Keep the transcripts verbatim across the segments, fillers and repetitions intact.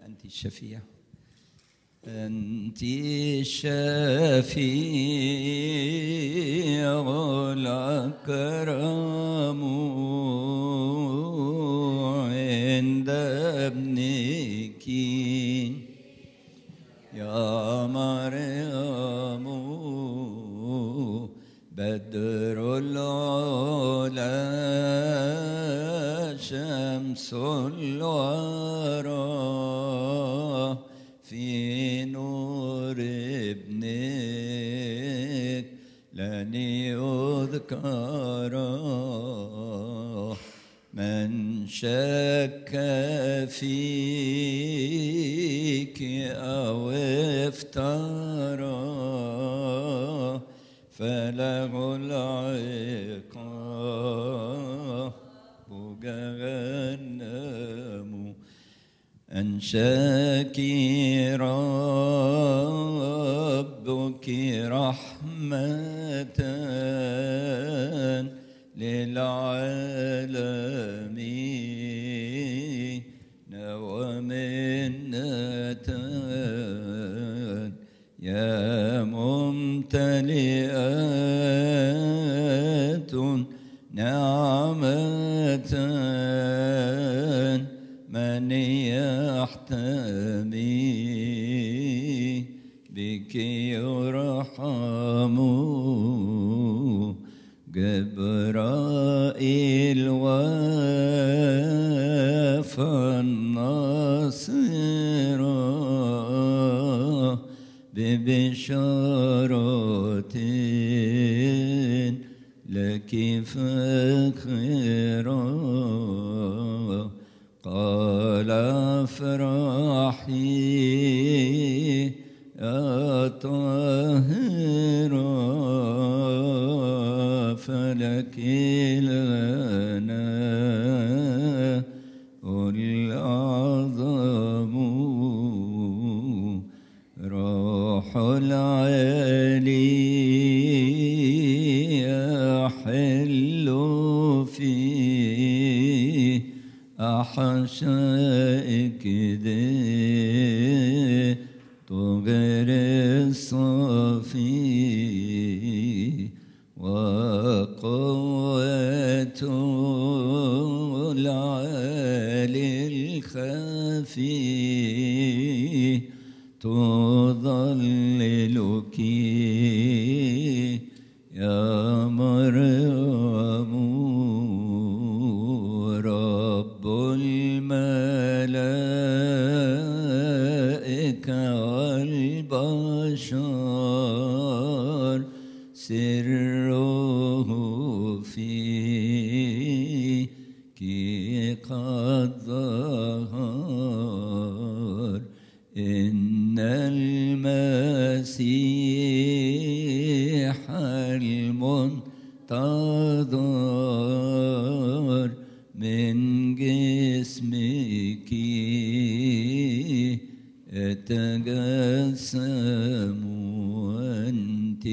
أنت الشفيع، أنت الشفيع الأكرم عند ابنك يا مريم، بدر العلا شمس الورى في نور ابنك لن يذكر. من شك فيك أو افترى فله العقاب جهنم. أنشاك ربك رحمة للعالمين ومنة يا ممتلئة نعمة، من يحتمي بك يرحم. جبرائيل وفى الناصر ببشارة لك فخرا، قال افرحي يا طاهرة فلك لنا العظم. روح العلي يحل فيه أحشائك ذي طغر الصفي، وقوة العالي الخفي تظللك يا مريم. رب الملائكة والبشر سره فيك قد ظهر، إن المسيح المنتظر من جسمك يتجسم. وأنت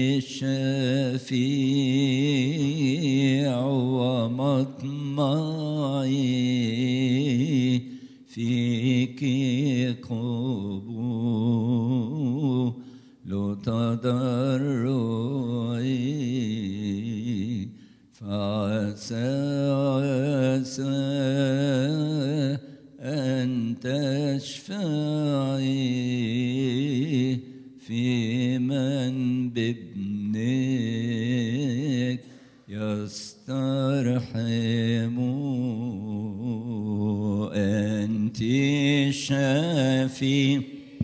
الشفيع ومطمعي فيك قبول تضرعي، فعسى عسى أن تشفعي في من بابنك يسترحم. أنت الشفيع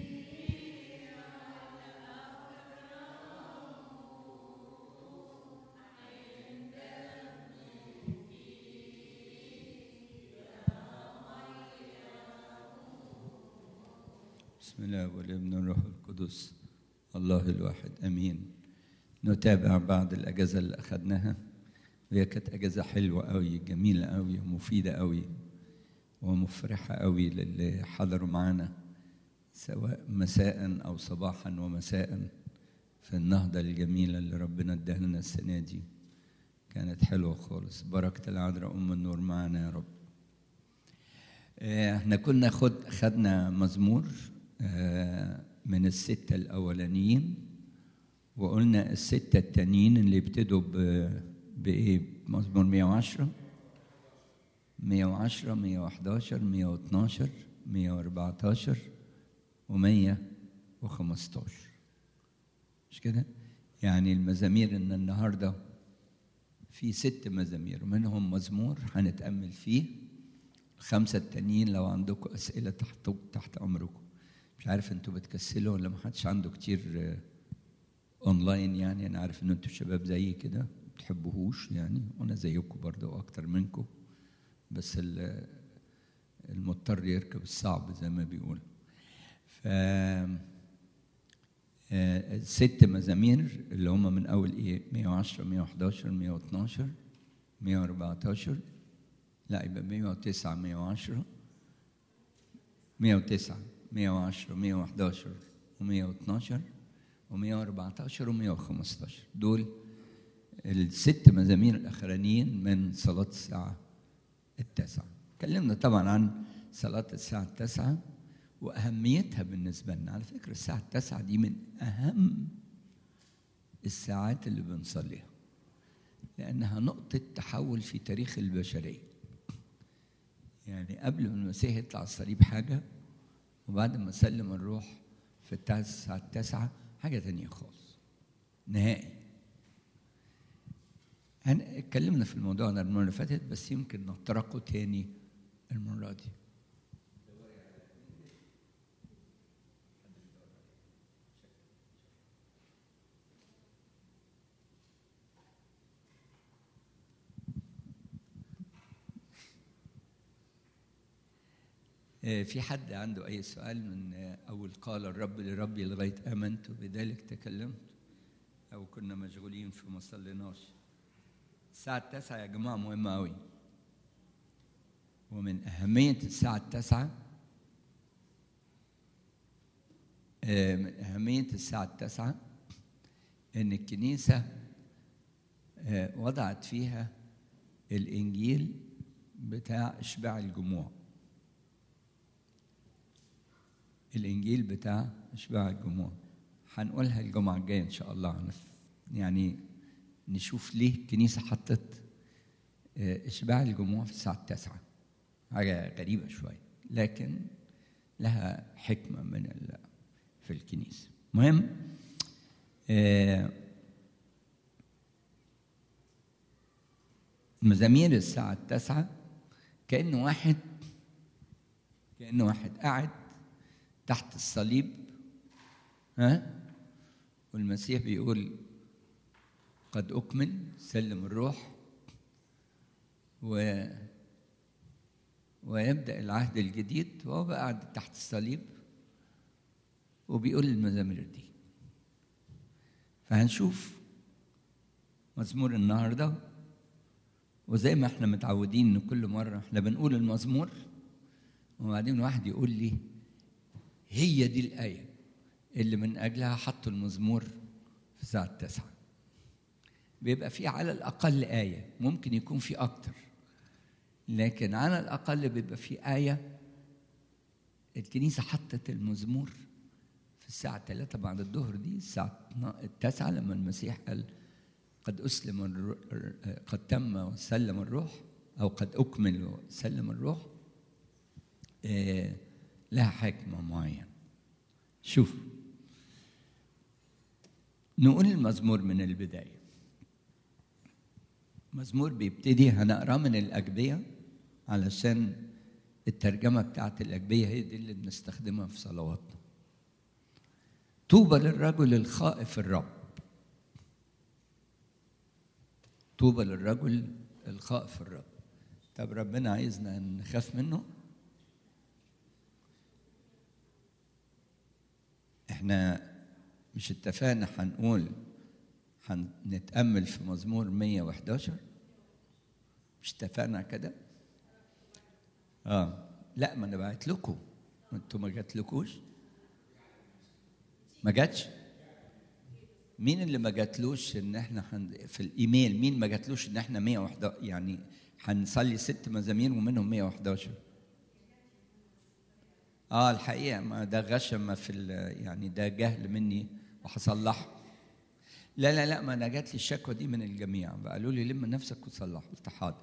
بسم الله والابن والروح القدس الله الواحد امين. نتابع بعض الاجازه اللي اخذناها، وهي كانت اجازه حلوه قوي، جميله قوي، ومفيده قوي، ومفرحه قوي للي حضروا معانا سواء مساء او صباحا ومساء في النهضه الجميله اللي ربنا اداها لنا السنه دي. كانت حلوه خالص. بركه العذراء ام النور معنا يا رب. آه، احنا كنا خد خدنا مزمور آه، من الستة الأولانيين، وقلنا الستة التانيين اللي يبتدوا ب- بإيه؟ مزمور مية وعشرة مية وعشرة مية وحداشر مية واتناشر مية واربعتاشر ومية وخمستاشر، مش كده؟ يعني المزامير إن النهاردة في ست مزامير منهم مزمور هنتأمل فيه. الخمسة التانيين لو عندكم أسئلة تحت تحت أمركم. مش عارف أنتوا بتكسلوا ولا ما حدش عنده كتير آه، أونلاين. يعني أنا عارف إن أنتوا شباب زي كده ما بتحبوهوش يعني، وأنا زيكم برضه وأكتر منكم، بس ال- المضطر يركب الصعب زي ما بيقولوا. ف آه، الست مزامير اللي هم من أول إيه؟ مية وعشرة مية وحداشر مية واتناشر مية واربعتاشر، لا يبقى مية وتسعة مية وعشرة مية وتسعة مية وعشرة مية وحداشر ومية واتناشر ومية واربعتاشر ومية وخمستاشر. دول الست مزامير الأخرانيين من صلاة الساعة التاسعة. اتكلمنا طبعا عن صلاة الساعة التاسعة وأهميتها بالنسبة لنا. على فكرة الساعة التاسعة دي من أهم الساعات اللي بنصليها، لأنها نقطة تحول في تاريخ البشرية. يعني قبل ما المسيح يطلع الصليب حاجة، وبعد ما سلم الروح في الساعة التاسعة حاجة تانية خالص نهائي. احنا اتكلمنا في الموضوع ده المرة اللي فاتت، بس يمكن نطرقه تاني المرة دي. آه، في حد عنده أي سؤال من آه، أول قال الرب لربي لغاية آمنت بذلك تكلمت، أو كنا مشغولين في ما صليناش؟ الساعة التاسعة يا جماعة مهمة أوي، ومن أهمية الساعة التاسعة آه، من أهمية الساعة التاسعة إن الكنيسة آه، وضعت فيها الإنجيل بتاع إشباع الجموع. الإنجيل بتاع إشباع الجموع هنقولها الجمعة الجاية إن شاء الله. يعني نشوف ليه الكنيسة حطت آه، إشباع الجموع في الساعة التاسعة. حاجة غريبة شوية، لكن لها حكمة من ال... في الكنيسة. مهم آه، مزامير الساعة التاسعة كأنه واحد كأنه واحد قاعد تحت الصليب، ها، والمسيح بيقول قد أكمل، سلم الروح، و ويبدأ العهد الجديد، وهو بقى قاعد تحت الصليب وبيقول المزامير دي. فهنشوف مزمور النهارده، وزي ما احنا متعودين ان كل مره احنا بنقول المزمور وبعدين واحد يقول لي هي دي الآية اللي من أجلها حطوا المزمور في الساعة التاسعة. بيبقى في على الأقل آية، ممكن يكون في أكتر، لكن على الأقل بيبقى في آية. الكنيسة حطت المزمور في الساعة ثلاثة بعد الظهر، دي الساعة التاسعة لما المسيح قال قد أسلم الروح، قد تم وسلم الروح، أو قد أكمل وسلم الروح. آه لها حكمة معينة. شوف، نقول المزمور من البداية. مزمور بيبتدي، هنقراه من الأجبية علشان الترجمة بتاعت الأجبية هي دي اللي بنستخدمها في صلواتنا. طوبى للرجل الخائف الرب. طوبى للرجل الخائف الرب. طب ربنا عايزنا نخاف منه؟ احنا مش اتفقنا هنقول هنتأمل في مزمور مية وحداشر؟ مش اتفقنا كده؟ اه لا، ما انا بعت لكم، انتوا ما جاتلكوش؟ ما جاتش؟ مين اللي ما جاتلوش ان احنا حن... في الايميل مين ما جاتلوش ان احنا مية وحداشر يعني هنصلي ست مزامير ومنهم مية وحداشر؟ اه الحقيقه ما ده غشم في يعني ده جهل مني وهصلحه. لا لا لا، ما انا جات لي الشكوى دي من الجميع، قالوا لي لم نفسك وصلح، قلت حاضر.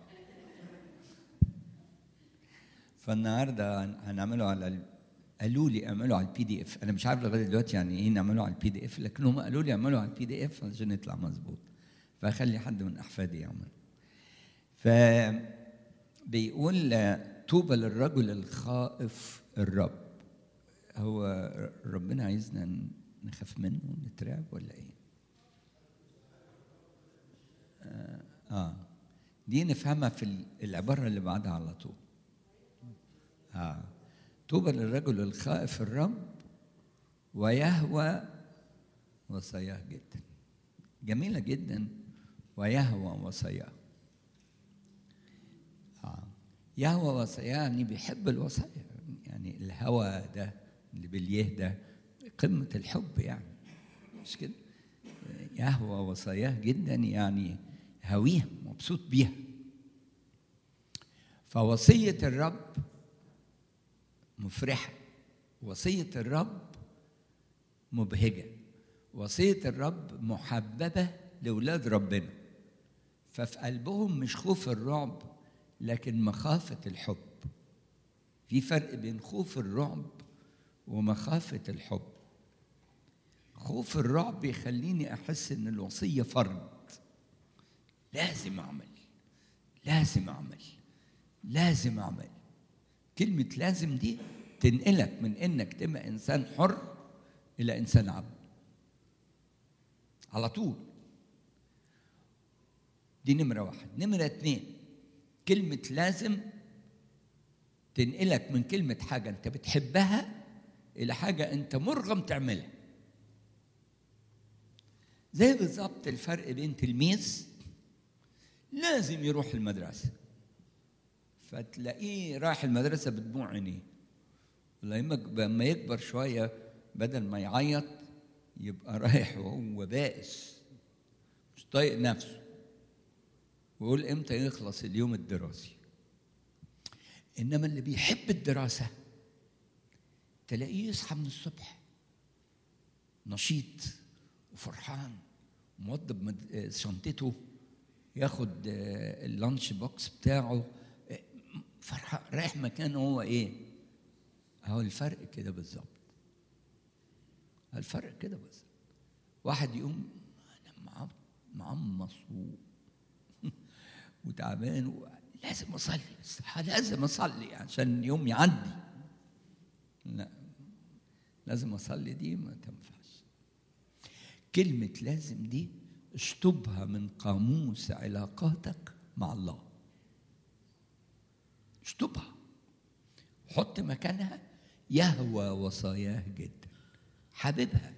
فالنهارده هنعمله على ال... قالوا لي اعمله على البي دي اف. انا مش عارف لغايه دلوقتي يعني ايه نعمله على البي دي اف، لكن هم قالوا لي اعمله على البي دي اف عشان يطلع مظبوط، فاخلي حد من احفادي يعمل. فبيقول طوبى للرجل الخائف الرب. هو ربنا عايزنا نخاف منه ونترعب ولا ايه؟ آه, اه دي نفهمها في العباره اللي بعدها على طول. اه طوبى للرجل الخائف الرب ويهوى وصاياه جدا. جميله جدا، ويهوى وصاياه. اه يهوى وصاياه يعني بيحب الوصايا، يعني الهوى ده اللي باليه ده قمه الحب يعني، مش كده؟ يهوى وصاياه جدا يعني هويها مبسوط بيها. فوصيه الرب مفرحه، وصيه الرب مبهجه، وصيه الرب محببه لاولاد ربنا. ففي قلبهم مش خوف الرعب لكن مخافه الحب. في فرق بين خوف الرعب ومخافه الحب. خوف الرعب يخليني احس ان الوصيه فرض، لازم اعمل لازم اعمل لازم اعمل. كلمه لازم دي تنقلك من انك تبقى انسان حر الى انسان عبد على طول. دي نمره واحد. نمره اتنين، كلمه لازم تنقلك من كلمه حاجه انت بتحبها الى حاجه انت مرغم تعملها. زي بالظبط الفرق بين تلميذ لازم يروح المدرسه، فتلاقيه رايح المدرسه بدموع عينيه، لما يكبر شويه بدل ما يعيط يبقى رايح وهو بائس مش طايق نفسه، ويقول امتى يخلص اليوم الدراسي. انما اللي بيحب الدراسه تلاقيه يصحى من الصبح نشيط وفرحان، موضب شنطته، ياخد اللانش بوكس بتاعه، فرحان رايح مكانه. هو ايه؟ اهو الفرق كده بالظبط. الفرق كده بس. واحد يقوم انا معمص وتعبان لازم اصلي، لازم اصلي عشان يوم يعدي. لا، لازم اصلي دي ما تنفعش. كلمة لازم دي اشطبها من قاموس علاقاتك مع الله. اشطبها، حط مكانها يهوى وصاياه جدا، حبيبها.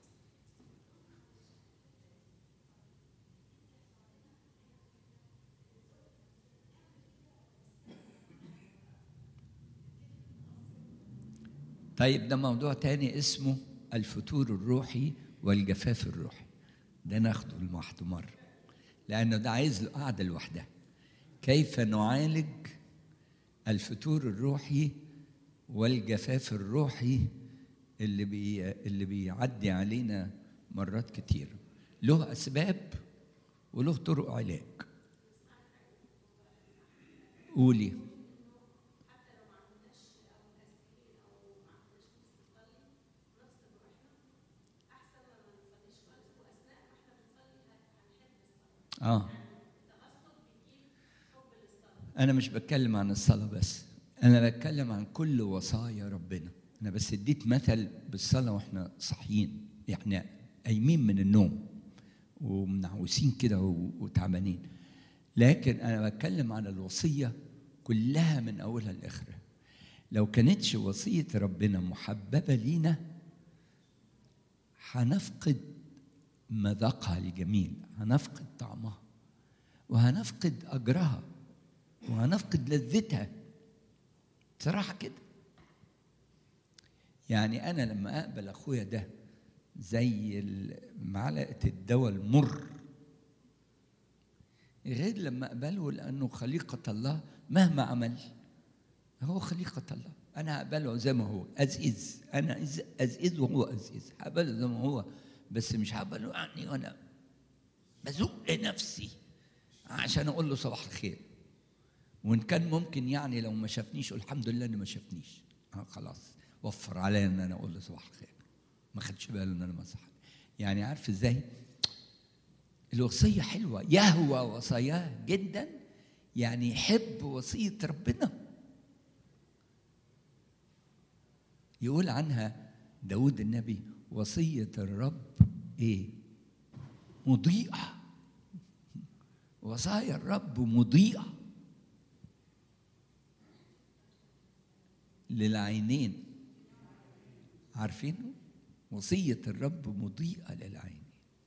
طيب ده موضوع تاني اسمه الفتور الروحي والجفاف الروحي، ده ناخده لوحده مرة لأنه ده عايز له قعدة لوحدها. كيف نعالج الفتور الروحي والجفاف الروحي اللي بي اللي بيعدي علينا مرات كتير؟ له أسباب وله طرق علاج. قولي. آه أنا مش بتكلم عن الصلاة بس، أنا بتكلم عن كل وصايا ربنا. أنا بس اديت مثل بالصلاة وإحنا صاحيين، إحنا قايمين من النوم ومنعوسين كده وتعبانين، لكن أنا بتكلم عن الوصية كلها من أولها لآخرها. لو كانتش وصية ربنا محببة لينا هنفقد مذاقها الجميل، هنفقد طعمها وهنفقد أجرها وهنفقد لذتها. صراحة كده يعني أنا لما أقبل أخويا ده زي معلقة الدواء المر، غير لما أقبله لأنه خليقة الله مهما عمل هو خليقة الله، أنا هقبله زي ما هو أزئز، أنا أزئز وهو أزئز، هقبله زي ما هو، بس مش هقبله يعني وأنا بزق نفسي عشان أقول له صباح الخير. وإن كان ممكن يعني لو ما شافنيش قول الحمد لله إنه ما شافنيش، آه خلاص وفر عليا إن أنا أقول له صباح الخير، ما خدش باله إن أنا مسح. يعني عارف إزاي؟ الوصية حلوة، يهوى وصاياه جدا، يعني يحب وصية ربنا. يقول عنها داود النبي وصية الرب إيه؟ مضيئة. وصايا الرب مضيئة للعينين. عارفينه؟ وصية الرب مضيئة للعينين.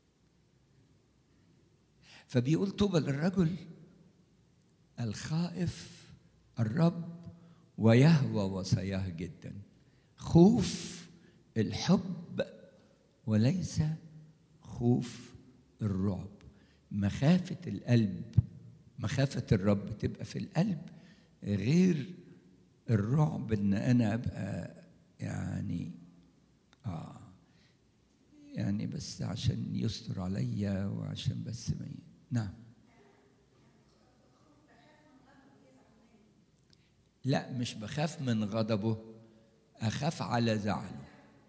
فبيقول طوبى للرجل الخائف الرب ويهوى وصاياه جدا. خوف الحب وليس خوف الرعب. مخافة القلب، مخافة الرب تبقى في القلب، غير الرعب ان انا ابقى يعني اه يعني بس عشان يستر عليا وعشان بس ما ي... نعم. لا مش بخاف من غضبه، اخاف على زعله.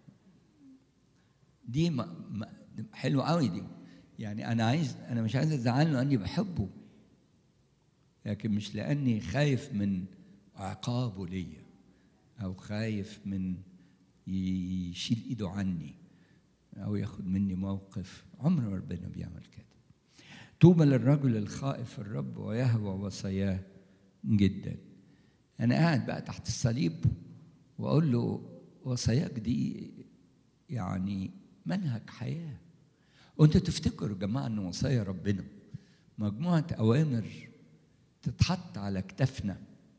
دي ما ما حلوه قوي دي. يعني انا عايز، انا مش عايز ازعله لاني بحبه، لكن مش لاني خايف من عقابه ليا او خايف من يشيل ايده عني او ياخد مني موقف. عمر ربنا بيعمل كده. طوبى للرجل الخائف الرب ويهوى وصاياه جدا. انا قاعد بقى تحت الصليب واقول له وصاياك دي يعني منهج حياه. وانتوا تفتكروا يا جماعه ان وصايا ربنا مجموعه اوامر تتحط على كتافنا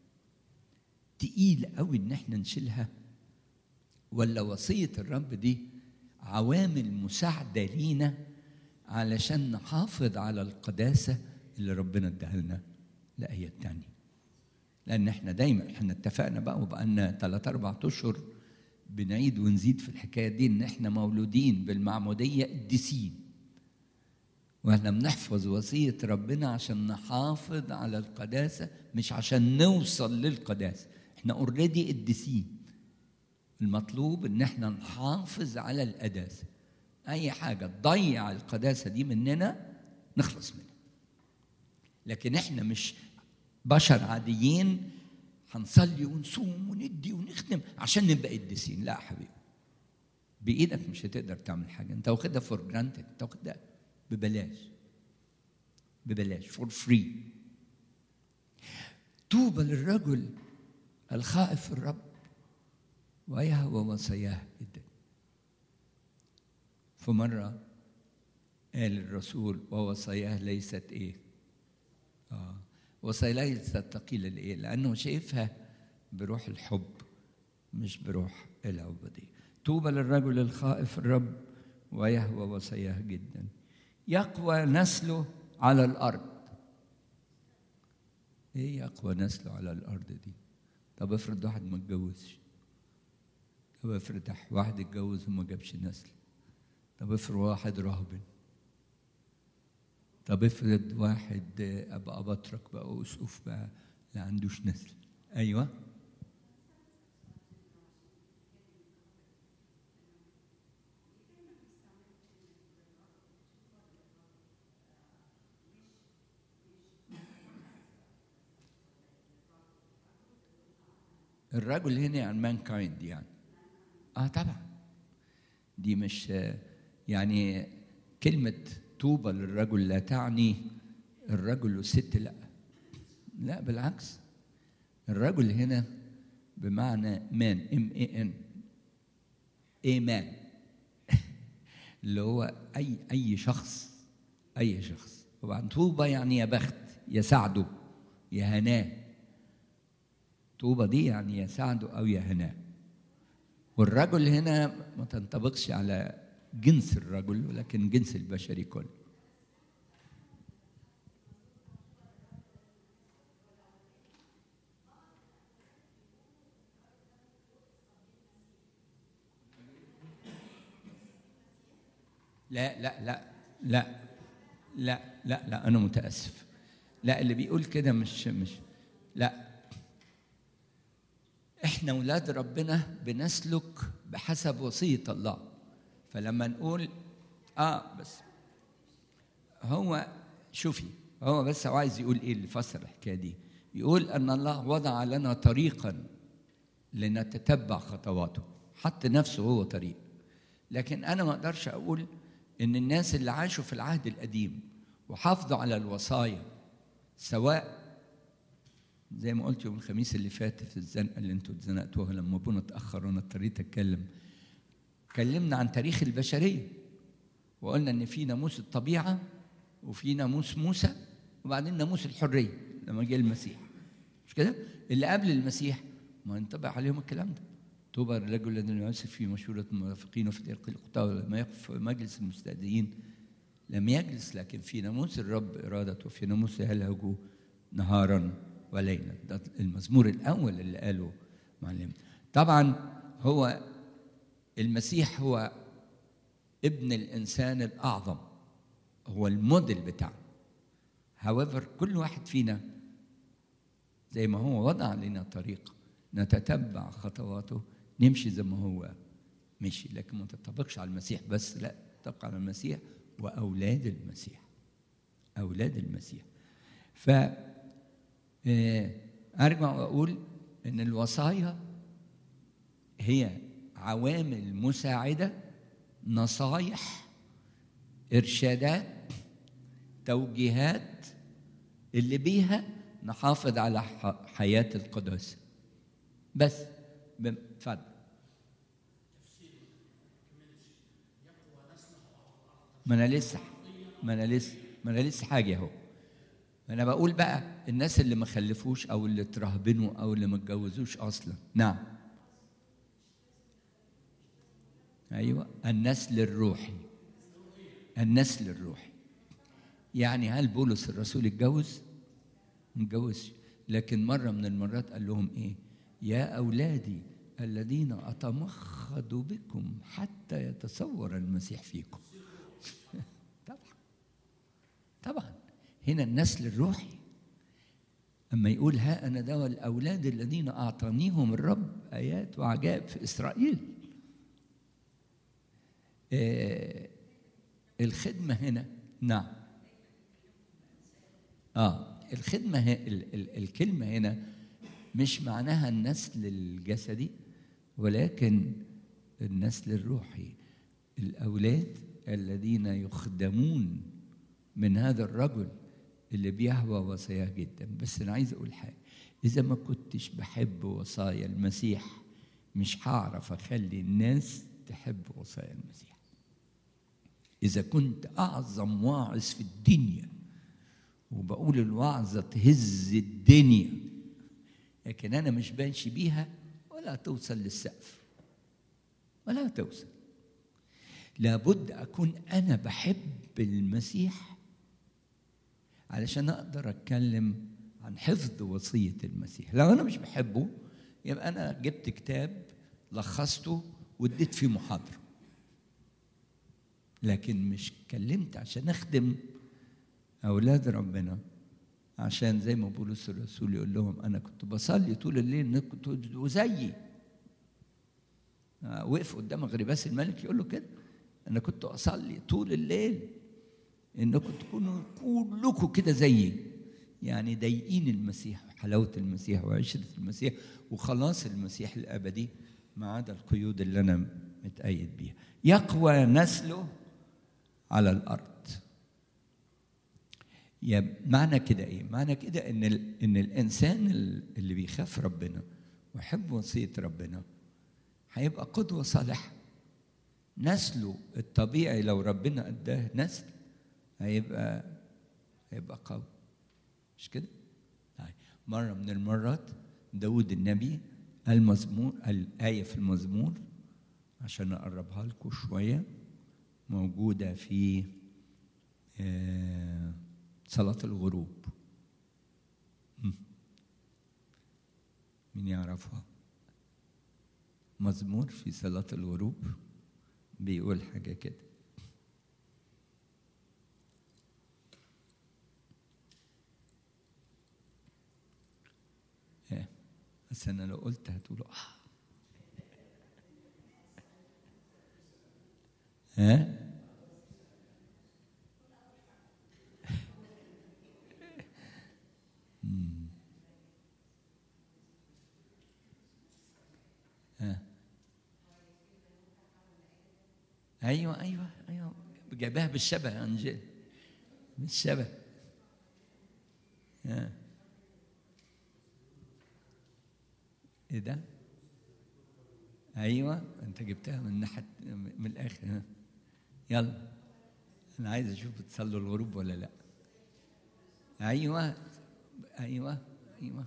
تقيل قوي ان احنا نشيلها، ولا وصيه الرب دي عوامل مساعده لينا علشان نحافظ على القداسه اللي ربنا اداها لنا؟ لا هي الثانيه. لان احنا دايما احنا اتفقنا بقى وبقى لنا ثلاث اربع اشهر بنعيد ونزيد في الحكايه دي ان احنا مولودين بالمعموديه قديسين، واحنا بنحفظ وصيه ربنا عشان نحافظ على القداسه مش عشان نوصل للقداسه. احنا اوريدي قديسين، المطلوب ان احنا نحافظ على القداسه. اي حاجه تضيع القداسه دي مننا نخلص منها. لكن احنا مش بشر عاديين هنصلي ونصوم وندي ونخدم عشان نبقى قديسين. لا يا حبيبي، بايدك مش هتقدر تعمل حاجه. انت واخدها فور جرانتد، انت واخدها ببلاش ببلاش فور فري. طوبى للرجل الخائف الرب ويهوى وصاياه جدا. فمره قال الرسول ووصاياه ليست ايه؟ اه وصاياه ليست ثقيله لايه؟ لانه شايفها بروح الحب مش بروح العبوديه. طوبى للرجل الخائف الرب ويهوى وصاياه جدا. يقوى نسله على الارض. ايه يقوى نسله على الارض دي؟ طب افرض واحد ما اتجوزش، طب افرض واحد اتجوز وما جابش نسل، طب افرض واحد راهبن، طب افرض واحد ابقى بطرك بقى اسقف بقى لا عندوش نسل. ايوه الرجل هنا يعني مان كايند يعني. اه طبعا دي مش يعني كلمة طوبى للرجل لا تعني الرجل والست، لا لا بالعكس. الرجل هنا بمعنى مان، ام اي ان اي مان، اللي هو اي اي شخص، اي شخص. طبعا طوبى يعني يا بخت، يا سعده، يا هناه. طوبى دي يعني يا سعده او يا هناه. والرجل هنا ما تنطبقش على جنس الرجل ولكن جنس البشري كله. لا لا لا لا لا لا لا أنا متأسف. لا، اللي بيقول كده مش مش لا، إحنا ولاد ربنا بنسلك بحسب وصية الله. فلما نقول آه بس هو شوفي، هو بس هو عايز يقول إيه اللي فسر الحكاية دي؟ يقول أن الله وضع لنا طريقا لنتتبع خطواته، حط نفسه هو طريق. لكن أنا ما أقدرش أقول إن الناس اللي عاشوا في العهد القديم وحافظوا على الوصايا، سواء زي ما قلت يوم الخميس اللي فات في الزنقة اللي انتوا اتزنقتوها لما ابونا اتأخر وانا اضطريت اتكلم، اتكلمنا عن تاريخ البشرية وقلنا ان في ناموس الطبيعة وفي ناموس موسى وبعدين ناموس الحرية لما جه المسيح، مش كده؟ اللي قبل المسيح ما ينطبق عليهم الكلام ده. طوبى الرجل الذي يمسك في مشورة المنافقين وفي طريق الخطاة ولما يقف في مجلس المستهزئين لم يجلس، لكن في ناموس الرب إرادته وفي ناموس يلهج نهارا وليلا. ده المزمور الأول اللي قاله معلم. طبعا هو المسيح هو ابن الإنسان الأعظم، هو الموديل بتاعه. however كل واحد فينا زي ما هو وضع لنا طريقة نتتبع خطواته نمشي زي ما هو مشي، لكن ما تطبقش على المسيح بس، لا، تطبق على المسيح وأولاد المسيح، أولاد المسيح. ف أرجع وأقول إن الوصايا هي عوامل مساعدة، نصايح، إرشادات، توجيهات اللي بيها نحافظ على حياة القداسة بس. اتفضل. ما أنا لسه ما أنا لسه ما أنا لسه حاجة أهو. أنا بقول بقى الناس اللي ما خلفوش أو اللي ترهبنوا أو اللي ما اتجوزوش أصلا. نعم، أيوة، النسل الروحي. النسل الروحي يعني هل بولس الرسول اتجوز؟ ما اتجوزش، لكن مرة من المرات قال لهم إيه؟ يا أولادي الذين أتمخض بكم حتى يتصور المسيح فيكم. طبعا طبعا هنا النسل الروحي. أما يقول ها أنا ذا الأولاد الذين أعطانيهم الرب آيات وعجائب في إسرائيل. آه الخدمة هنا، نعم، آه الخدمة ال ال الكلمة هنا مش معناها النسل الجسدي ولكن النسل الروحي، الأولاد الذين يخدمون من هذا الرجل اللي بيهوى وصاياه جدا. بس أنا عايز أقول حاجة، إذا ما كنتش بحب وصايا المسيح مش هعرف أخلي الناس تحب وصايا المسيح. إذا كنت أعظم واعظ في الدنيا وبقول الوعظة تهز الدنيا لكن أنا مش بمشي بيها، ولا توصل للسقف ولا توصل. لابد أكون أنا بحب المسيح علشان أقدر أتكلم عن حفظ وصية المسيح. لو أنا مش بحبه يبقى أنا جبت كتاب لخصته واديت فيه محاضرة، لكن مش اتكلمت عشان أخدم أولاد ربنا. عشان زي ما بولس الرسول يقول لهم أنا كنت بصلي طول الليل إنكم تبقوا زيي. وقف قدام غريباس الملك يقول له كده، أنا كنت أصلي طول الليل إنكم تكونوا كلكم كده زيي، يعني ضايقين المسيح وحلاوة المسيح وعشرة المسيح وخلاص المسيح الأبدي ما عدا القيود اللي أنا متأيد بيها. يقوى نسله على الأرض. يعني معنى كده إيه؟ معنى كده إن إن الإنسان اللي بيخاف ربنا ويحب وصية ربنا هيبقى قدوة صالحة. نسله الطبيعي لو ربنا أداه نسل هيبقى هيبقى قوي، مش كده؟ مرة من المرات داود النبي المزمور، الآية في المزمور عشان أقربها لكم شوية، موجودة في صلاة الغروب. مين يعرفها؟ مزمور في صلاة الغروب بيقول حاجة كده: بس أنا لو قلت هتقولوا آه. ها؟ مم. ها؟ أيوه أيوه أيوه، جابها بالشبه يا أنجيل، بالشبه. ها؟ إيه ده؟ أيوه، أنت جبتها من ناحية من الآخر. ها؟ يلا، أنا عايز أشوف بتصلوا الغروب ولا لأ. أيوه أيوه أيوه.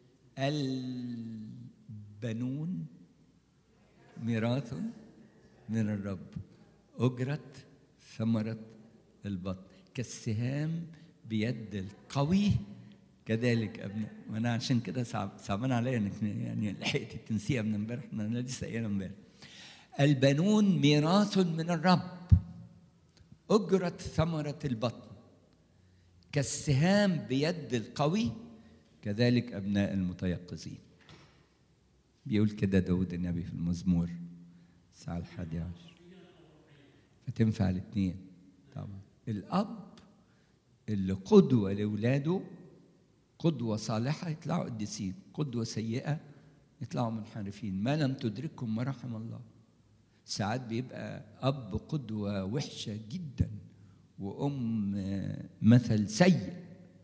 البنون ميراث من الرب، أجرة ثمرة البطن كالسهام بيد القوي كذلك أبناء. وأنا عشان كده صعب صعبان عليا إنك يعني لحقت تنسيها من امبارح، أنا لسه قايلها امبارح. البنون ميراث من الرب، أجرة ثمرة البطن كالسهام بيد القوي كذلك أبناء المتيقظين. بيقول كده داود النبي في المزمور الساعة الحادية عشر. فتنفع الاثنين طبعا. الأب اللي قدوة لأولاده، قدوة صالحة يطلعوا قديسين، قدوة سيئة يطلعوا منحرفين. ما لم تدرككم مراحم الله. ساعات بيبقى أب قدوة وحشة جدا وأم مثل سيء،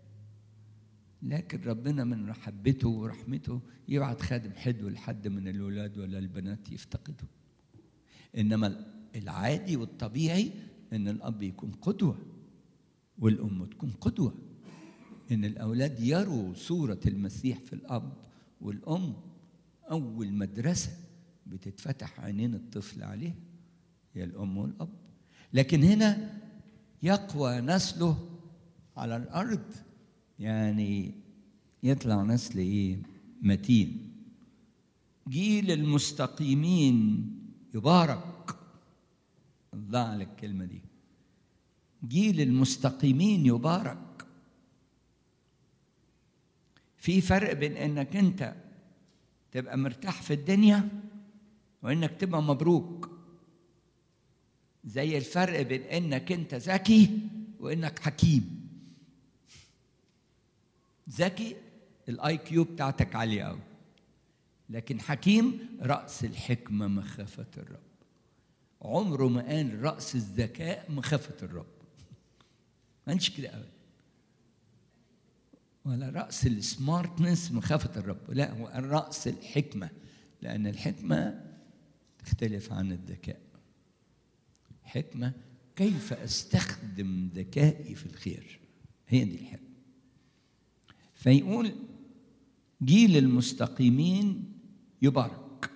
لكن ربنا من محبته ورحمته يبعت خادم حلو لحد من الأولاد ولا البنات يفتقدوا. إنما العادي والطبيعي إن الأب يكون قدوة والأم تكون قدوة، إن الأولاد يروا صورة المسيح في الأب والأم. أول مدرسة بتتفتح عينين الطفل عليه هي الأم والأب. لكن هنا يقوى نسله على الأرض، يعني يطلع نسل إيه؟ متين. جيل المستقيمين يبارك. الله على الكلمة دي، جيل المستقيمين يبارك. في فرق بين انك انت تبقى مرتاح في الدنيا وانك تبقى مبروك، زي الفرق بين انك انت ذكي وانك حكيم. ذكي الاي كيو بتاعتك عالية قوي، لكن حكيم رأس الحكمة مخافة الرب. عمره ما قال رأس الذكاء مخافة الرب، ما قالش كده أبدا. ولا رأس السمارتنس مخافة الرب، لا، هو قال رأس الحكمة، لأن الحكمة تختلف عن الذكاء. حكمة كيف أستخدم ذكائي في الخير، هي دي الحكمة. فيقول جيل المستقيمين يبارك.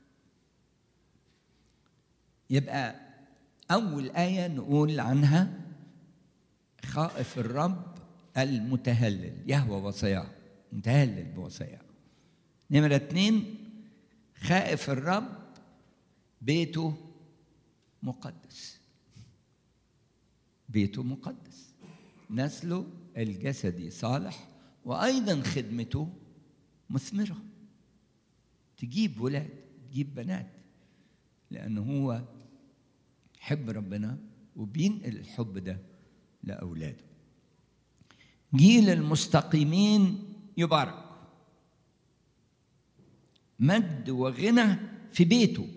يبقى أول آية نقول عنها خائف الرب المتهلل، يهوى وصاياه، متهلل بوصاياه. نمرة اتنين، خائف الرب بيته مقدس، بيته مقدس، نسله الجسدي صالح، وأيضا خدمته مثمرة، تجيب ولاد تجيب بنات، لأنه هو حب ربنا وبينقل الحب ده لأولاده. جيل المستقيمين يبارك، مجد وغنى في بيته،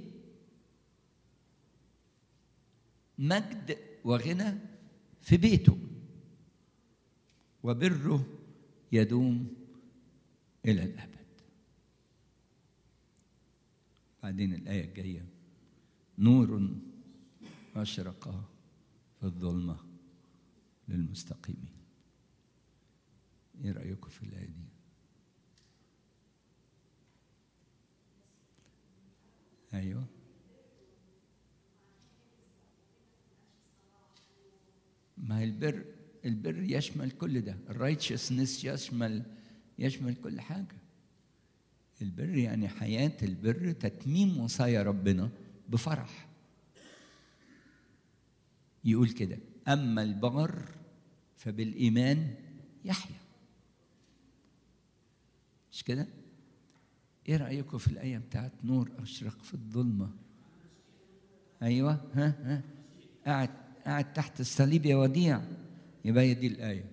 مجد وغنى في بيته، وبره يدوم إلى الأبد. بعدين الآية الجاية، نور أشرق في الظلمة للمستقيمين. إيه رأيكم في الآية دي؟ أيوه، ما هي البر، البر يشمل كل ده. الرايتشسنس يشمل يشمل كل حاجة. البر يعني حياة البر، تتميم وصايا ربنا بفرح. يقول كده، أما البار فبالإيمان يحيى. مش كده؟ ايه رأيكم في الآية بتاعت نور أشرق في الظلمة؟ أيوة، ها ها قاعد قاعد تحت الصليب يا وديع، يبقى هي دي الآية.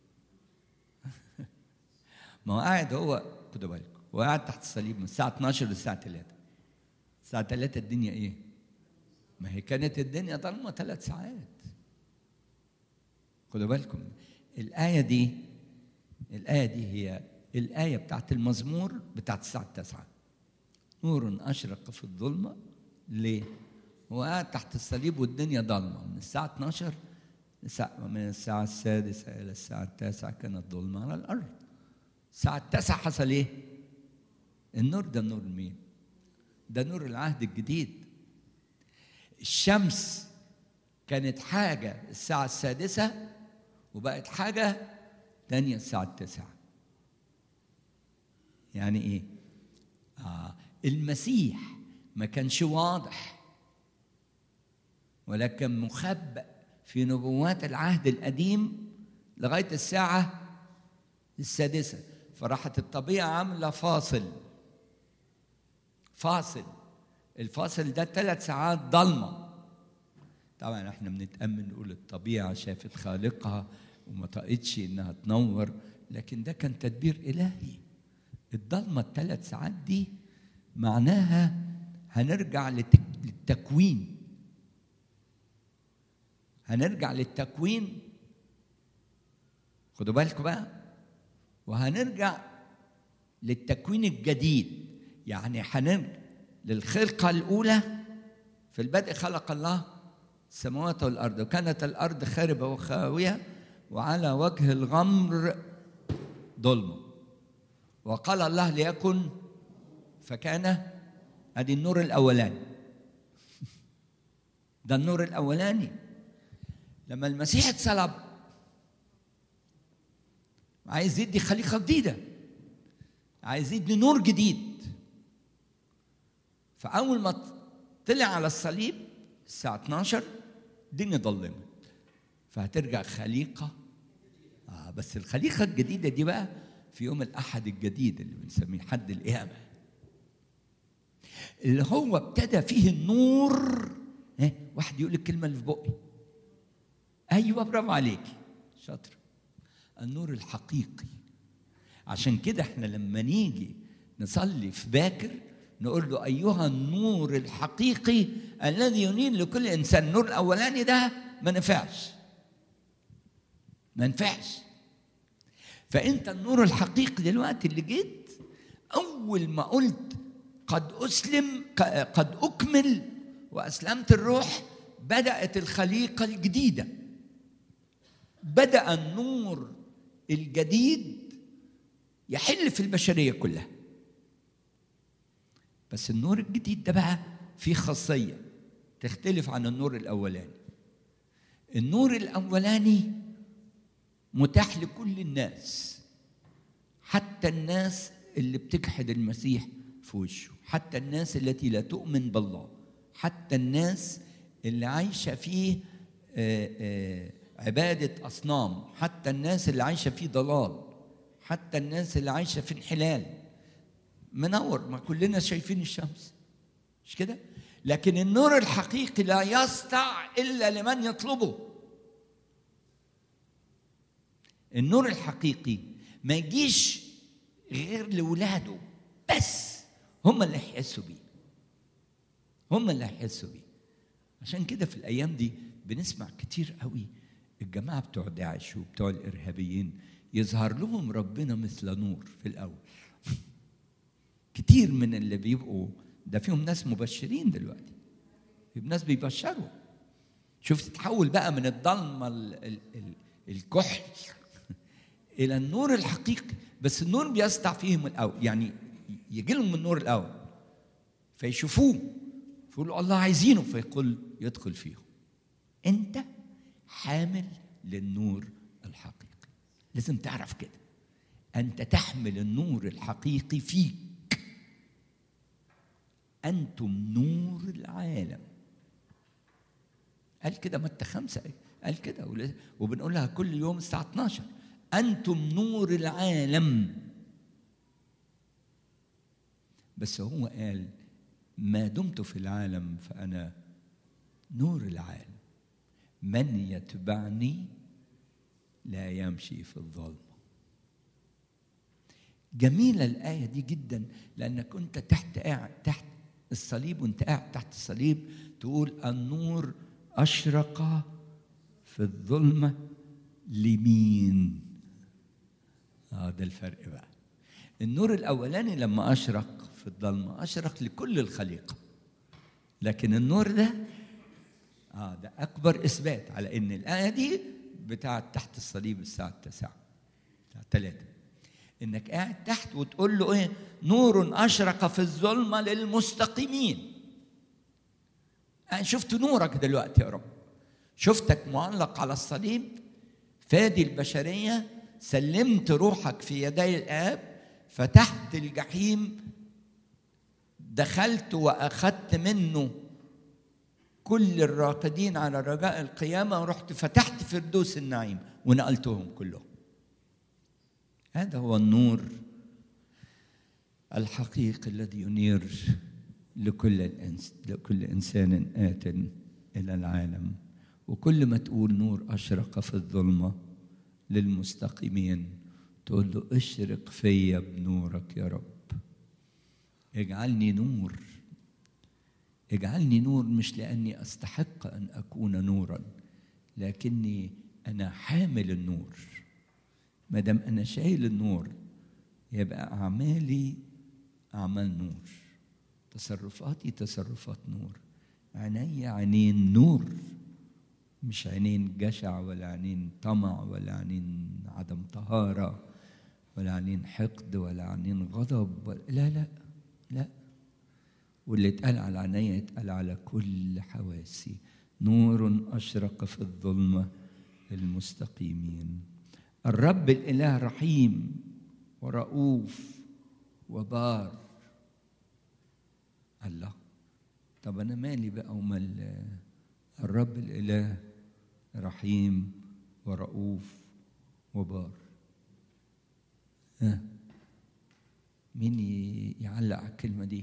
ما هو قاعد هو، خدوا بالكم، هو قاعد تحت الصليب من الساعة اتناشر للساعة تلاتة. الساعة تلاتة الدنيا إيه؟ ما هي كانت الدنيا ضلمة ثلاث ساعات. خدوا بالكم، الآية دي الآية دي هي الآية بتاعت المزمور بتاعت الساعة التاسعة. نور أشرق في الظلمة. ليه؟ هو قاعد تحت الصليب والدنيا ضلمة من الساعة اتناشر لساعة، من الساعة السادسة إلى الساعة التاسعة كانت ظلمة على الأرض. الساعة التاسعة حصل إيه؟ النور ده نور مين؟ ده نور العهد الجديد. الشمس كانت حاجة الساعة السادسة وبقت حاجة تانية الساعة التاسعة. يعني إيه؟ آه المسيح ما كانش واضح ولكن مخبأ في نبوات العهد القديم لغاية الساعة السادسة، فراحت الطبيعة عاملة فاصل فاصل الفاصل ده ثلاث ساعات ضلمة. طبعا احنا بنتأمل نقول الطبيعة شافت خالقها وما طاقتش انها تنور، لكن ده كان تدبير إلهي. الضلمة الثلاث ساعات دي معناها هنرجع للتكوين، هنرجع للتكوين، خدوا بالكم بقى، وهنرجع للتكوين الجديد. يعني هنرجع للخلقة الأولى. في البدء خلق الله السماوات والأرض، وكانت الأرض خاربة وخاوية وعلى وجه الغمر ظلمة، وقال الله ليكن فكان. ادي النور الاولاني. ده النور الاولاني. لما المسيح اتصلب عايز يدي خليقه جديده، عايز يدي نور جديد. فاول ما طلع على الصليب الساعه اتناشر الدنيا ضلمت، فهترجع خليقه. آه بس الخليقه الجديده دي بقى في يوم الأحد الجديد اللي بنسميه حد القيامة، اللي هو ابتدى فيه النور. ها واحد يقول الكلمة اللي في بقي. أيوة برافو عليكي، شاطر. النور الحقيقي. عشان كده احنا لما نيجي نصلي في باكر نقول له أيها النور الحقيقي الذي ينير لكل إنسان. النور الأولاني ده ما نفعش ما نفعش فأنت النور الحقيقي دلوقتي اللي جيت. أول ما قلت قد أسلم قد أكمل وأسلمت الروح، بدأت الخليقة الجديدة، بدأ النور الجديد يحل في البشرية كلها. بس النور الجديد ده بقى فيه خاصية تختلف عن النور الأولاني. النور الأولاني متاح لكل الناس، حتى الناس اللي بتجحد المسيح في وشه، حتى الناس التي لا تؤمن بالله، حتى الناس اللي عايشة فيه عبادة أصنام، حتى الناس اللي عايشة فيه ضلال، حتى الناس اللي عايشة في انحلال. منور، ما كلنا شايفين الشمس مش كده؟ لكن النور الحقيقي لا يسطع إلا لمن يطلبه. النور الحقيقي ما يجيش غير لولاده بس، هم اللي هيحسوا بيه، هم اللي هيحسوا بيه. عشان كده في الأيام دي بنسمع كتير قوي الجماعة بتوع داعش وبتوع الإرهابيين يظهر لهم ربنا مثل نور في الأول. كتير من اللي بيبقوا ده فيهم ناس مبشرين دلوقتي، في ناس بيبشروا. شوف تتحول بقى من الضلمة الكحل إلى النور الحقيقي. بس النور بيسطع فيهم الأول، يعني يجي لهم النور الأول فيشوفوه فيقولوا الله عايزينه، فيقول يدخل فيهم. أنت حامل للنور الحقيقي، لازم تعرف كده. أنت تحمل النور الحقيقي فيك. أنتم نور العالم. قال كده متى خمسة، قال كده وبنقولها كل يوم الساعة اتناشر. أنتم نور العالم. بس هو قال ما دمت في العالم فأنا نور العالم، من يتبعني لا يمشي في الظلمة. جميلة الآية دي جدا، لأنك أنت تحت قاعد تحت الصليب، وأنت قاعد تحت الصليب تقول النور أشرق في الظلمة لمين؟ آه ده الفرق بقى. النور الأولاني لما أشرق في الظلمة أشرق لكل الخليقة، لكن النور ده آه ده أكبر إثبات على إن الآية دي بتاعت تحت الصليب الساعة التاسعة الساعة ثلاثة، إنك قاعد تحت وتقول له إيه؟ نور أشرق في الظلمة للمستقيمين. أنا شفت نورك دلوقتي يا رب، شفتك معلق على الصليب فادي البشرية، سلمت روحك في يدي الآب، فتحت الجحيم، دخلت وأخذت منه كل الراقدين على رجاء القيامة، ورحت فتحت فردوس النعيم ونقلتهم كلهم. هذا هو النور الحقيقي الذي ينير لكل الإنس لكل إنسان آت إلى العالم. وكل ما تقول نور أشرق في الظلمة للمستقيمين، تقول له اشرق فيا بنورك يا رب، اجعلني نور، اجعلني نور، مش لأني أستحق أن أكون نورا، لكني أنا حامل النور. ما دام أنا شايل النور يبقى أعمالي أعمال نور، تصرفاتي تصرفات نور، عيني عينين نور، مش عينين جشع ولا عينين طمع ولا عينين عدم طهارة ولا عينين حقد ولا عينين غضب ولا لا لا لا. واللي اتقال على عيني اتقال على كل حواسي. نور أشرق في الظلمة للمستقيمين. الرب الإله رحيم ورؤوف وبار. الله، طب أنا مالي بقى ومال الرب الإله رحيم ورؤوف وبار؟ ها، مين يعلق على الكلمة دي؟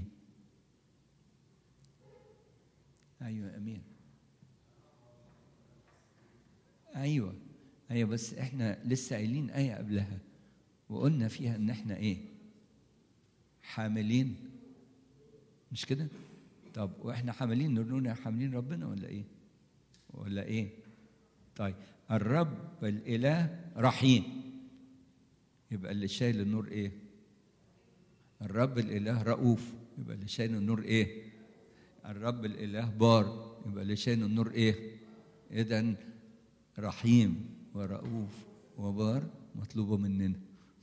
أيوة أمين. أيوة أيوة بس إحنا لسه قايلين آية قبلها وقلنا فيها إن إحنا إيه؟ حاملين، مش كده؟ طب وإحنا حاملين نقولون حاملين ربنا ولا إيه؟ ولا إيه؟ طيب الرب الإله رحيم، يبقى اللي شايل النور إيه؟ الرب الإله رؤوف، يبقى اللي شايل النور إيه؟ الرب الإله بار، يبقى اللي شايل النور إيه؟ إذن رحيم ورؤوف وبار مطلوبة مننا.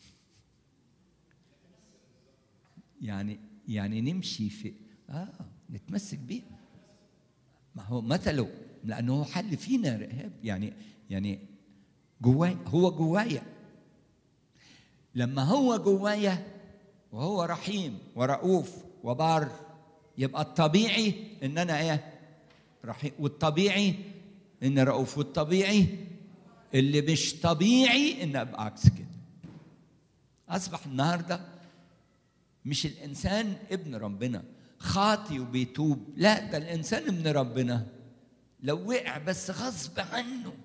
يعني يعني نمشي في آه نتمسك بيه. ما هو مثله، لأنه هو حل فينا رهاب، يعني يعني جواي، هو جوايا. لما هو جوايا وهو رحيم ورؤوف وبار، يبقى الطبيعي ان انا ايه؟ رحيم، والطبيعي ان رؤوف، والطبيعي اللي مش طبيعي ان ابقى عكس كده. اصبح النهارده مش الانسان ابن ربنا خاطي وبيتوب، لا، ده الانسان ابن ربنا لو وقع بس غصب عنه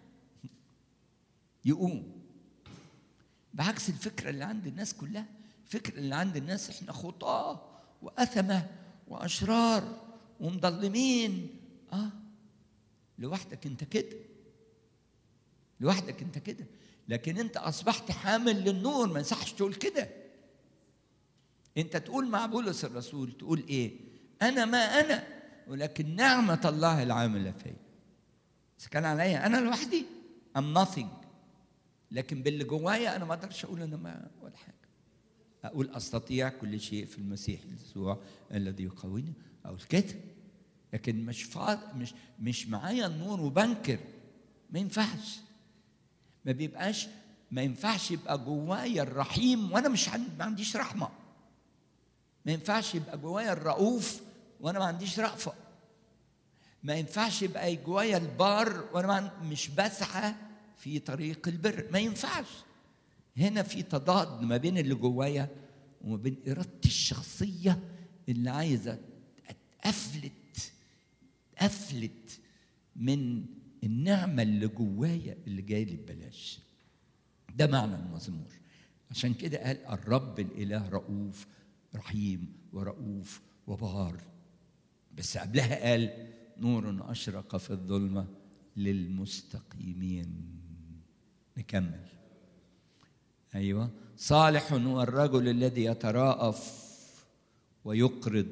يقوم. بعكس الفكره اللي عند الناس كلها، الفكره اللي عند الناس احنا خطاه واثمه واشرار ومضلمين. اه لوحدك انت كده، لوحدك انت كده، لكن انت اصبحت حامل للنور. ما يصحش تقول كده. انت تقول مع بولس الرسول، تقول ايه؟ انا ما انا، ولكن نعمه الله العامله فيا. اذا كان عليا انا لوحدي I'm nothing، لكن باللي جوايا انا ما اقدرش اقول انا ما ولا حاجه. اقول استطيع كل شيء في المسيح يسوع الذي يقويني، اقول كده، لكن مش فاض مش مش معايا النور وبنكر. ما ينفعش، ما بيبقاش، ما ينفعش يبقى جوايا الرحيم وانا مش عند ما عنديش رحمه. ما ينفعش يبقى جوايا الرؤوف وانا ما عنديش رأفة. ما ينفعش يبقى جوايا البار وانا مش بسعى في طريق البر. ما ينفعش. هنا في تضاد ما بين اللي جوايا وما بين إرادتي الشخصية اللي عايزة اتقفلت اتقفلت من النعمة اللي جوايا اللي جاي لي ببلاش. ده معنى المزمور. عشان كده قال الرب الإله رؤوف رحيم ورؤوف وبار. بس قبلها قال نور أشرق في الظلمة للمستقيمين. نكمل. أيوة. صالح هو الرجل الذي يتراءف ويقرض.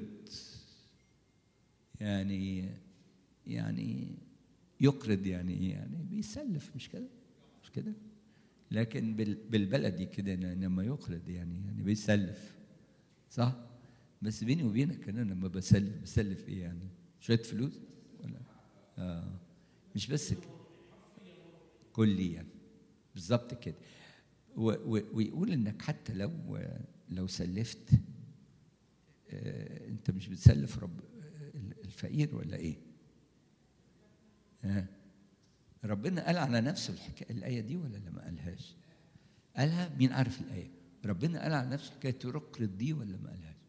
يعني يعني يقرض يعني يعني بيسلف، مش كده؟ مش كده؟ لكن بالبلدي كده لما يقرض يعني يعني بيسلف، صح؟ بس بيني وبينك انا لما بسلف بسلف ايه يعني؟ شويه فلوس ولا آه مش بس كده، كليا يعني. بالظبط كده. ويقول انك حتى لو لو سلفت آه انت مش بتسلف رب الفقير ولا ايه؟ آه ربنا قال على نفسه الحكايه الايه دي ولا لا ما قالهاش؟ قالها. مين عارف الايه؟ ربنا قال على نفسه حكايه تقرض دي ولا ما قالهاش؟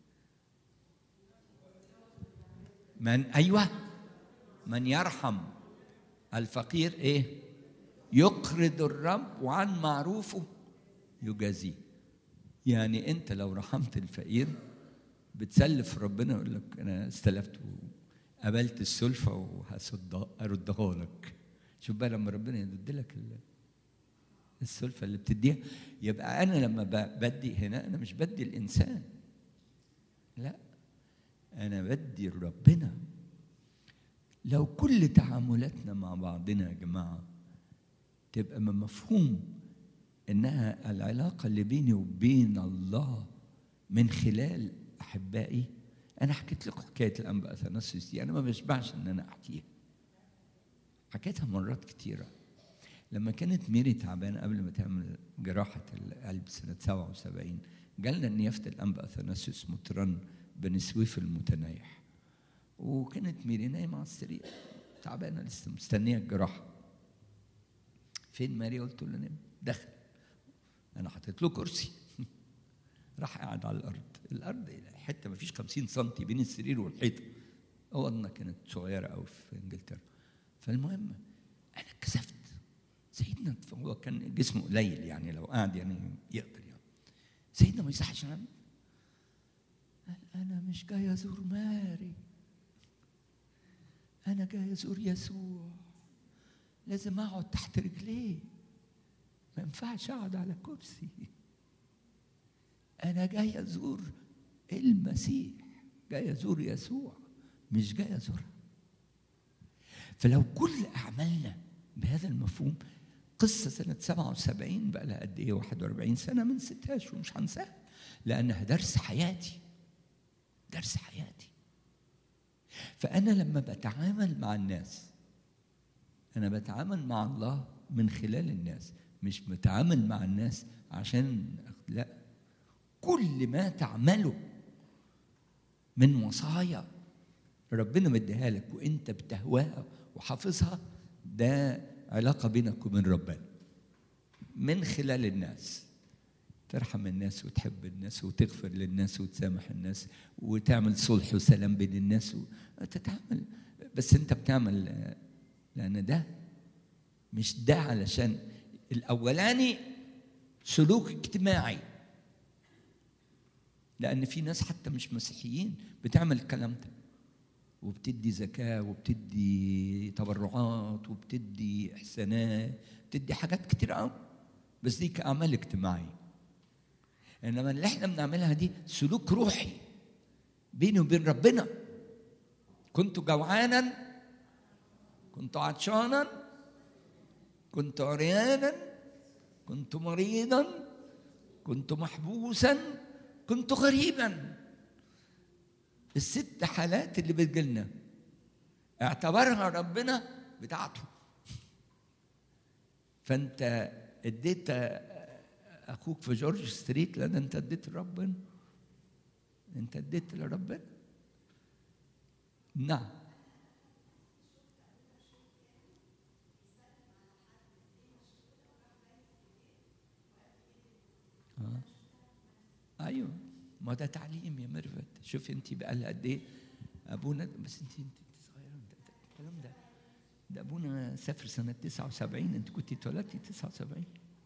من ايوه من يرحم الفقير ايه؟ يقرض الرب وعن معروفه يجازيه. يعني انت لو رحمت الفقير بتسلف ربنا، يقول لك انا استلفت وقبلت السلفه وهردها لك. شوف بقى لما ربنا يدي لك السلفه اللي بتديها، يبقى انا لما بدي هنا انا مش بدي الانسان، لا انا بدي ربنا. لو كل تعاملاتنا مع بعضنا يا جماعه تبقى من مفهوم انها العلاقه اللي بيني وبين الله من خلال احبائي. انا حكيت لكم حكايه الانبا اثناسيوس دي، انا ما بشبعش ان انا احكيها، حكيتها مرات كتيره. لما كانت ميري تعبانه قبل ما تعمل جراحه القلب سنه سبعة وسبعين، جالنا نيافه الانبا اثناسيوس مطران بن سويف المتنايح، وكانت ميري نايمه على السرير تعبانه لسه مستنيه الجراحه. فين ماري؟ قلت له نام. دخل، انا حطيت له كرسي راح قاعد على الارض. الارض حته ما فيش خمسين سنتي بين السرير والحيطه، اوضنا كانت صغيره قوي في انجلترا. فالمهم انا اتكسفت. سيدنا هو كان جسمه قليل يعني لو قاعد يعني يقدر يعني. سيدنا ما يصحش ينام. قال انا مش جاي ازور ماري، انا جاي ازور يسوع، لازم اقعد تحت رجليه، ما ينفعش اقعد على كرسي. انا جاي ازور المسيح، جاي ازور يسوع، مش جاي ازورها. فلو كل اعمالنا بهذا المفهوم، قصه سنه سبعة وسبعين بقى لها قد ايه؟ واحد وأربعين سنه، ما نسيتهاش ومش هنساها، لانها درس حياتي، درس حياتي. فانا لما بتعامل مع الناس انا بتعامل مع الله من خلال الناس، مش بتعامل مع الناس عشان لا. كل ما تعمله من وصايا ربنا مديها لك وانت بتهواها وحافظها، ده علاقه بينك وبين ربنا من خلال الناس. ترحم الناس وتحب الناس وتغفر للناس وتسامح الناس وتعمل صلح وسلام بين الناس وتتعامل. بس انت بتعمل لان ده مش ده علشان الاولاني سلوك اجتماعي، لان في ناس حتى مش مسيحيين بتعمل الكلام ده وبتدي زكاه وبتدي تبرعات وبتدي احسانات، بتدي حاجات كتير قوي، بس دي كاعمال اجتماعيه. انما اللي احنا بنعملها دي سلوك روحي بيني وبين ربنا. كنت جوعانا، كنت عطشانا، كنت عريانا، كنت مريضا، كنت محبوسا، كنت غريبا. الست حالات اللي بتجيلنا اعتبرها ربنا بتاعته. فانت اديت اخوك في جورج ستريت، لان انت اديت لربنا، انت اديت لربنا. نعم. آه. ايوه ما ده تعليم يا ميرفت. شوف انت بقى لها قد ايه ابونا، بس انت انت صغيره. ده, ده الكلام ده ده ابونا سافر سنه تسعة وسبعين، انت كنت اتولدتي تسعة وسبعين.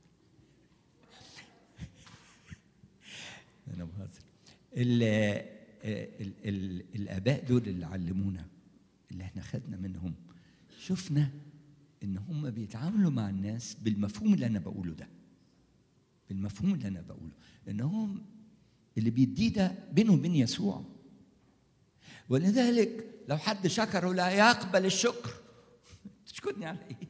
انا بهزر. ال ال ال الاباء دول اللي علمونا، اللي احنا خدنا منهم، شفنا ان هم بيتعاملوا مع الناس بالمفهوم اللي انا بقوله ده، بالمفهوم اللي انا بقوله، انهم اللي بيديه ده بينه وبين يسوع. ولذلك لو حد شكره لا يقبل الشكر. تشكرني على ايه؟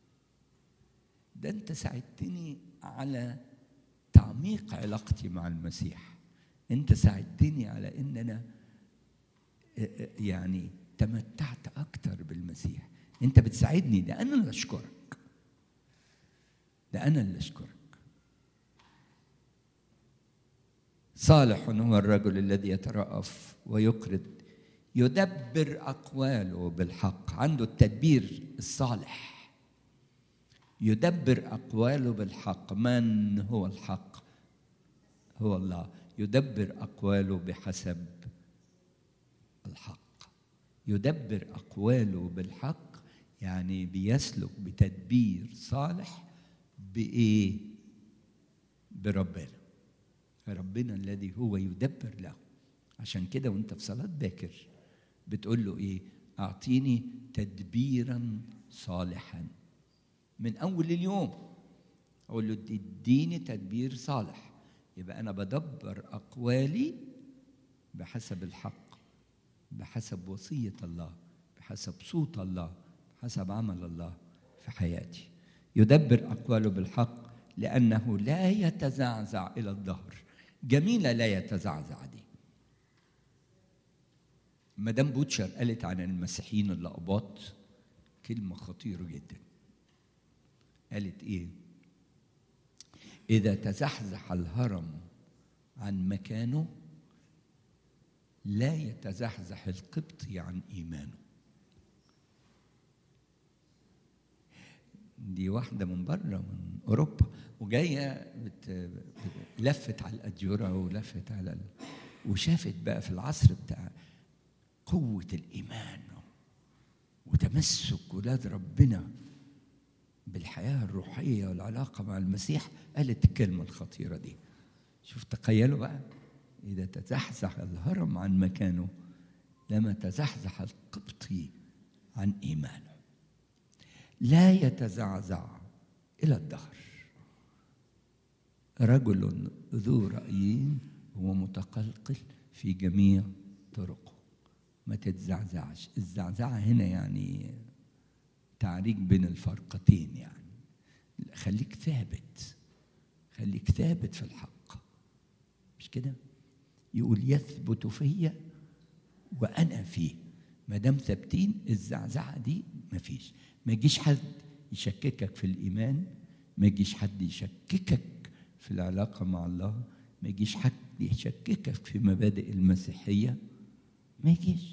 ده انت ساعدتني على تعميق علاقتي مع المسيح، انت ساعدتني على ان انا يعني تمتعت اكتر بالمسيح. انت بتساعدني، ده انا اللي اشكرك، ده انا اللي اشكرك. صالح هو الرجل الذي يترأف ويقرض، يدبر أقواله بالحق، عنده التدبير الصالح، يدبر أقواله بالحق. من هو الحق؟ هو الله. يدبر أقواله بحسب الحق، يدبر أقواله بالحق، يعني بيسلك بتدبير صالح. بإيه؟ بربنا، ربنا الذي هو يدبر له. عشان كده وانت في صلاة باكر بتقول له ايه؟ اعطيني تدبيرا صالحا. من اول اليوم اقول له اديني تدبير صالح. يبقى انا بدبر اقوالي بحسب الحق، بحسب وصية الله، بحسب صوت الله، بحسب عمل الله في حياتي. يدبر اقواله بالحق لانه لا يتزعزع الى الظهر. جميلة لا يتزعزع دي. مدام بوتشر قالت عن المسيحيين الأقباط كلمة خطيرة جدا. قالت إيه؟ إذا تزحزح الهرم عن مكانه لا يتزحزح القبطي عن إيمانه. دي واحدة من بره من أوروبا وجاية بت... لفت على الأديرة ولفت على ال... وشافت بقى في العصر بتاع قوة الإيمان وتمسك ولاد ربنا بالحياة الروحية والعلاقة مع المسيح، قالت الكلمة الخطيرة دي. شوف تخيلوا بقى، إذا تزحزح الهرم عن مكانه لما تزحزح القبطي عن إيمانه. لا يتزعزع إلى الدهر. رجل ذو رأي ومتقلقل في جميع طرقه. ما تتزعزعش. الزعزعة هنا يعني تعريج بين الفرقتين، يعني خليك ثابت، خليك ثابت في الحق. مش كده؟ يقول يثبت فيا وأنا فيه. ما دام ثابتين الزعزعة دي ما فيش. ما يجيش حد يشككك في الإيمان، ما يجيش حد يشككك في العلاقة مع الله، ما يجيش حد يشككك في مبادئ المسيحية، ما يجيش.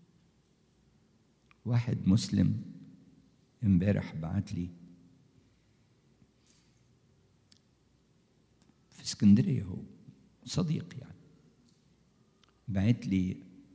واحد مسلم امبارح بعت لي في اسكندرية، هو صديق يعني، بعت لي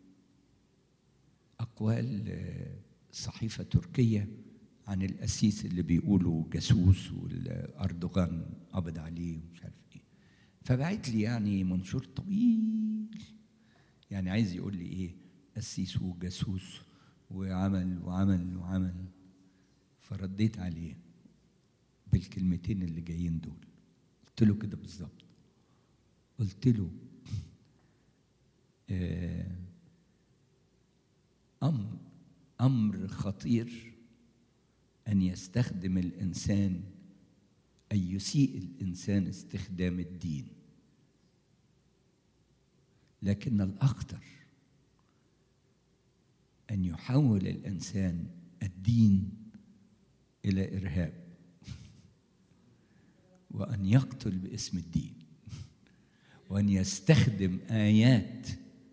أقوال صحيفة تركية عن القسيس اللي بيقولوا جاسوس والأردوغان قبض عليه ومش عارف ايه. فبعت لي يعني منشور طويل، يعني عايز يقول لي ايه؟ قسيس وجاسوس وعمل وعمل وعمل. فرديت عليه بالكلمتين اللي جايين دول. قلت له كده بالظبط. قلت له أمر أمر خطير أن يستخدم الإنسان، أن يسيء الإنسان استخدام الدين، لكن الأخطر أن يحول الإنسان الدين إلى إرهاب، وأن يقتل باسم الدين، وأن يستخدم آيات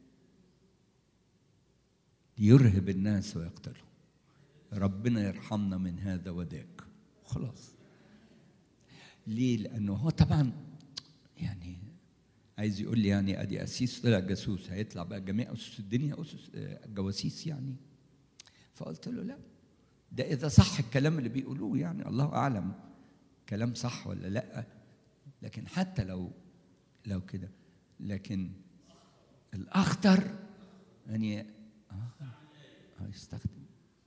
ليرهب الناس ويقتلهم. ربنا يرحمنا من هذا وذاك. خلاص. ليه؟ لأنه هو طبعا يعني عايز يقول لي يعني ادي قسيس طلع جاسوس، هيطلع بقى جميع اسس الدنيا اسس جواسيس يعني؟ فقلت له لا، ده اذا صح الكلام اللي بيقولوه، يعني الله اعلم كلام صح ولا لا، لكن حتى لو لو كده، لكن الاخطر يعني اه هيستخدم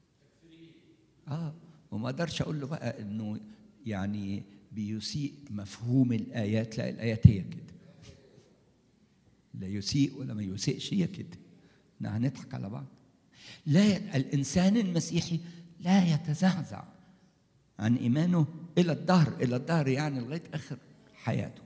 اه وما اقدرش اقول له بقى انه يعني بيسيء مفهوم الايات، لا الايات هي كده، لا يسيء ولا ما يسيئش، هي كده، احنا هنضحك على بعض. لا، الانسان المسيحي لا يتزعزع عن ايمانه الى الدهر، الى الدهر يعني لغايه اخر حياته.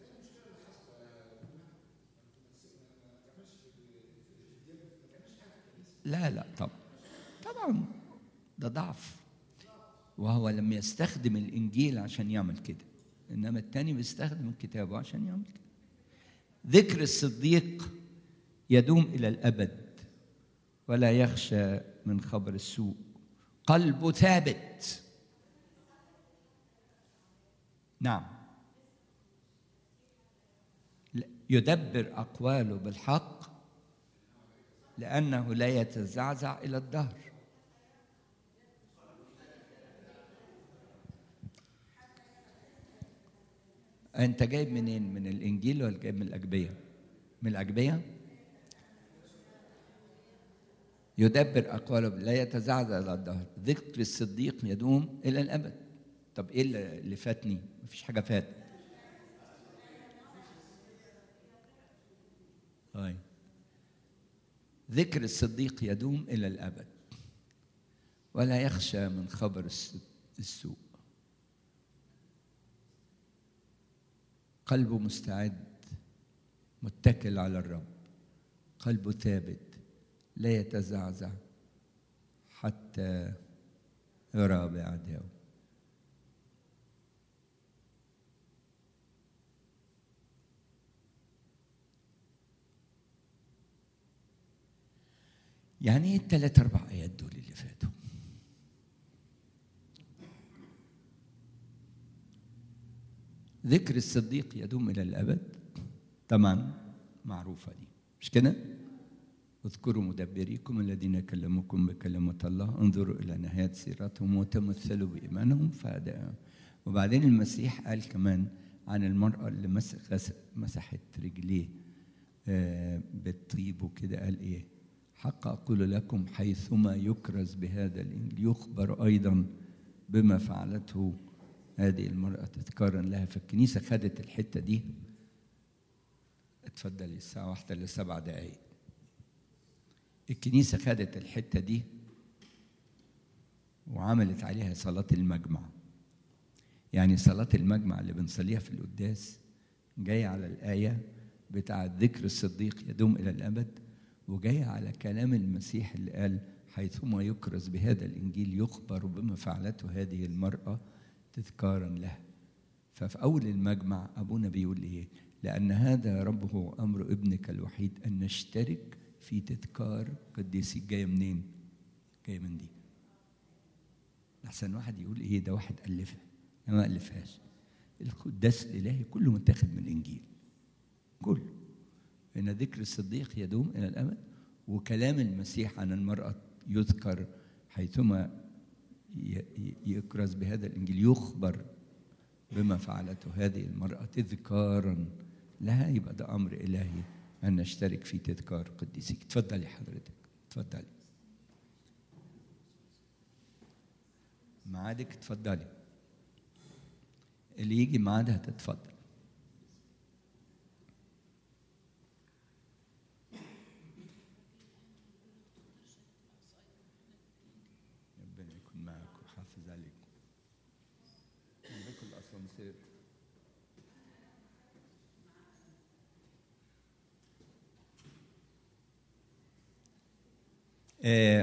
لا لا طبعا، طبعا ده ضعف، وهو لم يستخدم الانجيل عشان يعمل كده، انما الثاني بيستخدم كتابه عشان يعمل كده. ذكر الصديق يدوم الى الابد ولا يخشى من خبر السوء، قلبه ثابت. نعم، يدبر اقواله بالحق لانه لا يتزعزع الى الدهر. انت جايب منين؟ من الانجيل ولا جايب من الاجبيه؟ من الاجبيه. يدبر اقواله لا يتزعزع الى الدهر، ذكر الصديق يدوم الى الابد. طب ايه اللي فاتني؟ مفيش حاجه فات. طيب، ذكر الصديق يدوم الى الابد ولا يخشى من خبر السوء، قلبه مستعد متكل على الرب، قلبه ثابت لا يتزعزع حتى يرى بأعدائه. يعني ايه الثلاث اربع ايات دول اللي فاتوا؟ ذكر الصديق يدوم الى الابد، طبعا معروفه دي، مش كده؟ اذكروا مدبريكم الذين كلموكم بكلمة الله، انظروا إلى نهاية سيرتهم وتمثلوا بإيمانهم. فهذا. وبعدين المسيح قال كمان عن المرأة اللي مسحت رجليه بالطيب وكده، قال إيه؟ حق أقول لكم حيثما يكرز بهذا الإنجيل يخبر أيضا بما فعلته هذه المرأة تذكارا لها. فالكنيسة خدت الحتة دي. اتفضلي، الساعة واحدة لسبع دقايق. الكنيسة خدت الحتة دي وعملت عليها صلاة المجمع. يعني صلاة المجمع اللي بنصليها في القداس جاية على الآية بتاع ذكر الصديق يدوم إلى الأبد، وجاية على كلام المسيح اللي قال حيثما يكرز بهذا الإنجيل يخبر بما فعلته هذه المرأة تذكارا له. ففي أول المجمع أبونا بيقول إيه؟ لأن هذا ربه أمر ابنك الوحيد أن نشترك في تذكار قديسيك. جايه منين؟ جايه من دي. احسن واحد يقول ايه ده واحد الفها، انا ما الفهاش. القداس الالهي كله متاخد من الانجيل كله، ان ذكر الصديق يدوم الى الابد، وكلام المسيح عن المراه يذكر حيثما يكرز بهذا الانجيل يخبر بما فعلته هذه المراه تذكارا لها. يبقى ده امر الهي أن نشترك في تذكار قديسيك. تفضلي حضرتك، تفضلي. معادك، تفضلي. اللي يجي معادها تتفضل. ربنا يكون معك ويحافظ عليك. عندكم الأسانسير. آه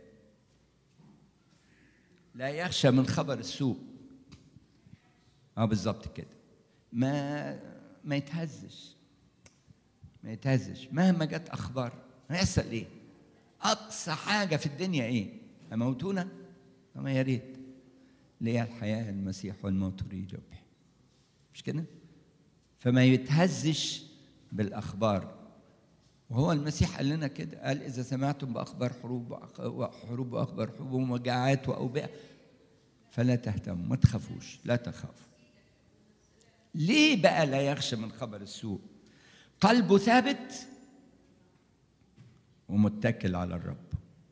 لا يخشى من خبر السوء. اه بالظبط كده. ما ما يتهزش، ما يتهزش مهما جت اخبار. هيحصل ايه؟ اقصى حاجه في الدنيا ايه؟ هموتونا؟ فما يا ريت. ليه؟ الحياه المسيح والموت يريد ربح، مش كده؟ فما يتهزش بالأخبار. وهو المسيح قال لنا كده، قال إذا سمعتم بأخبار حروب وحروب وأخبار حروب ومجاعات وأوبئة فلا تهتموا، ما تخافوش، لا تخافوا. ليه بقى لا يخشى من خبر السوء؟ قلبه ثابت ومتكل على الرب.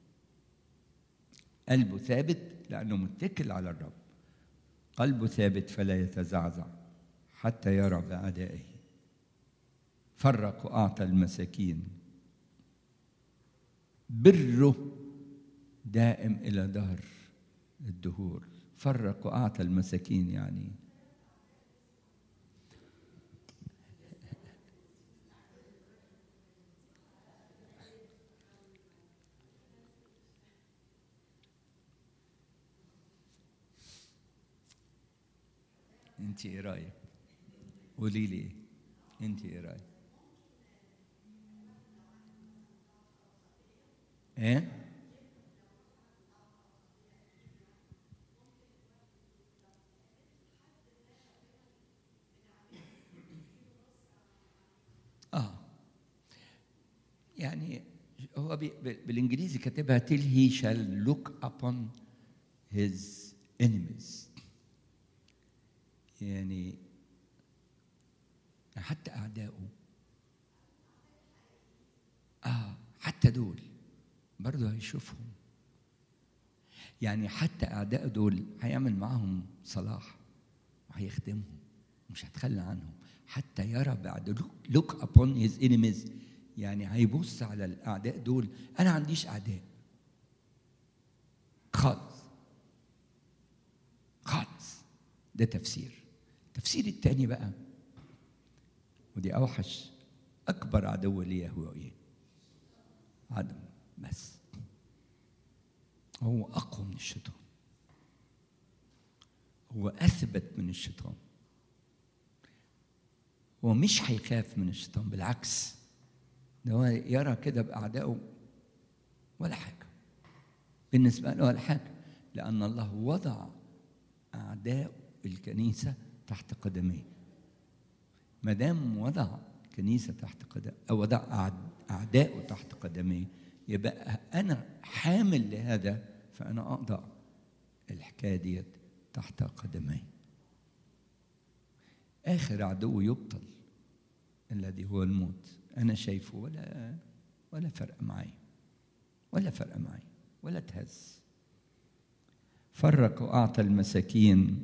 قلبه ثابت لأنه متكل على الرب. قلبه ثابت فلا يتزعزع حتى يرى بأعدائه. فرق وأعطى المساكين، بره دائم إلى دهر الدهور. فرق وأعطى المساكين يعني انت ايه رايك؟ قولي لي ايه انت ايه رايك؟ ايه اه يعني هو بي بالانجليزي كاتبها till he shall look upon his enemies. يعني حتى اعدائه، اه حتى دول برضه هيشوفهم. يعني حتى اعداء دول هيعمل معاهم صلاح وهيخدمهم، مش هتخلى عنهم حتى يرى بعد. look upon his enemies يعني هيبص على الاعداء دول. انا عنديش اعداء خالص خالص. ده تفسير. التفسير الثاني بقى، ودي اوحش، اكبر عدو ليا هو ايه؟ عدو بس. هو اقوى من الشيطان، هو اثبت من الشيطان. هو مش هيخاف من الشيطان، بالعكس ده هو يرى كده باعدائه ولا حاجه بالنسبه له، ولا حاجه، لان الله وضع اعداء الكنيسه تحت قدميه. ما دام وضع كنيسه تحت قدم او وضع اعدائه تحت قدميه، يبقى انا حامل لهذا، فانا اقضع الحكايه ديت تحت قدمي. اخر عدو يبطل الذي هو الموت، انا شايفه ولا ولا فرق معي، ولا فرق معي ولا تهز. فرق واعطى المساكين.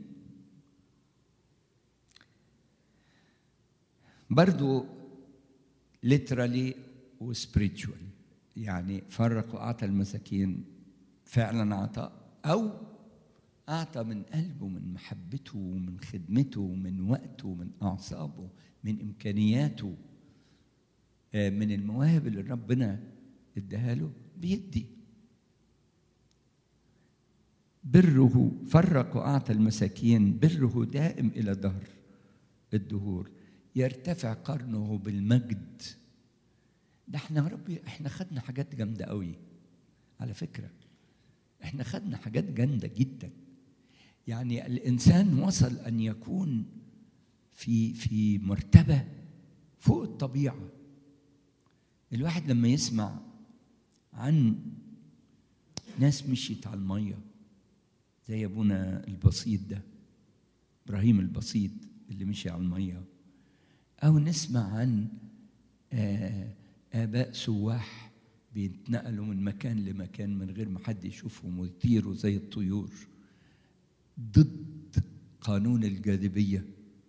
برضو literally و spiritual. يعني فرق واعطى المساكين فعلا اعطى، او اعطى من قلبه، من محبته، من خدمته، من وقته، من اعصابه، من امكانياته، من المواهب اللي ربنا اداها له بيدي. بره فرق واعطى المساكين، بره دائم الى دهر الدهور. يرتفع قرنه بالمجد. ده احنا يا ربي احنا خدنا حاجات جامده قوي على فكره. احنا خدنا حاجات جامده جدا. يعني الانسان وصل ان يكون في في مرتبه فوق الطبيعه. الواحد لما يسمع عن ناس مشيت على الميه زي ابونا البسيط ده، ابراهيم البسيط اللي مشي على الميه، او نسمع عن آباء سواح بيتنقلوا من مكان لمكان من غير ما حد يشوفهم ويطيروا زي الطيور ضد قانون الجاذبية،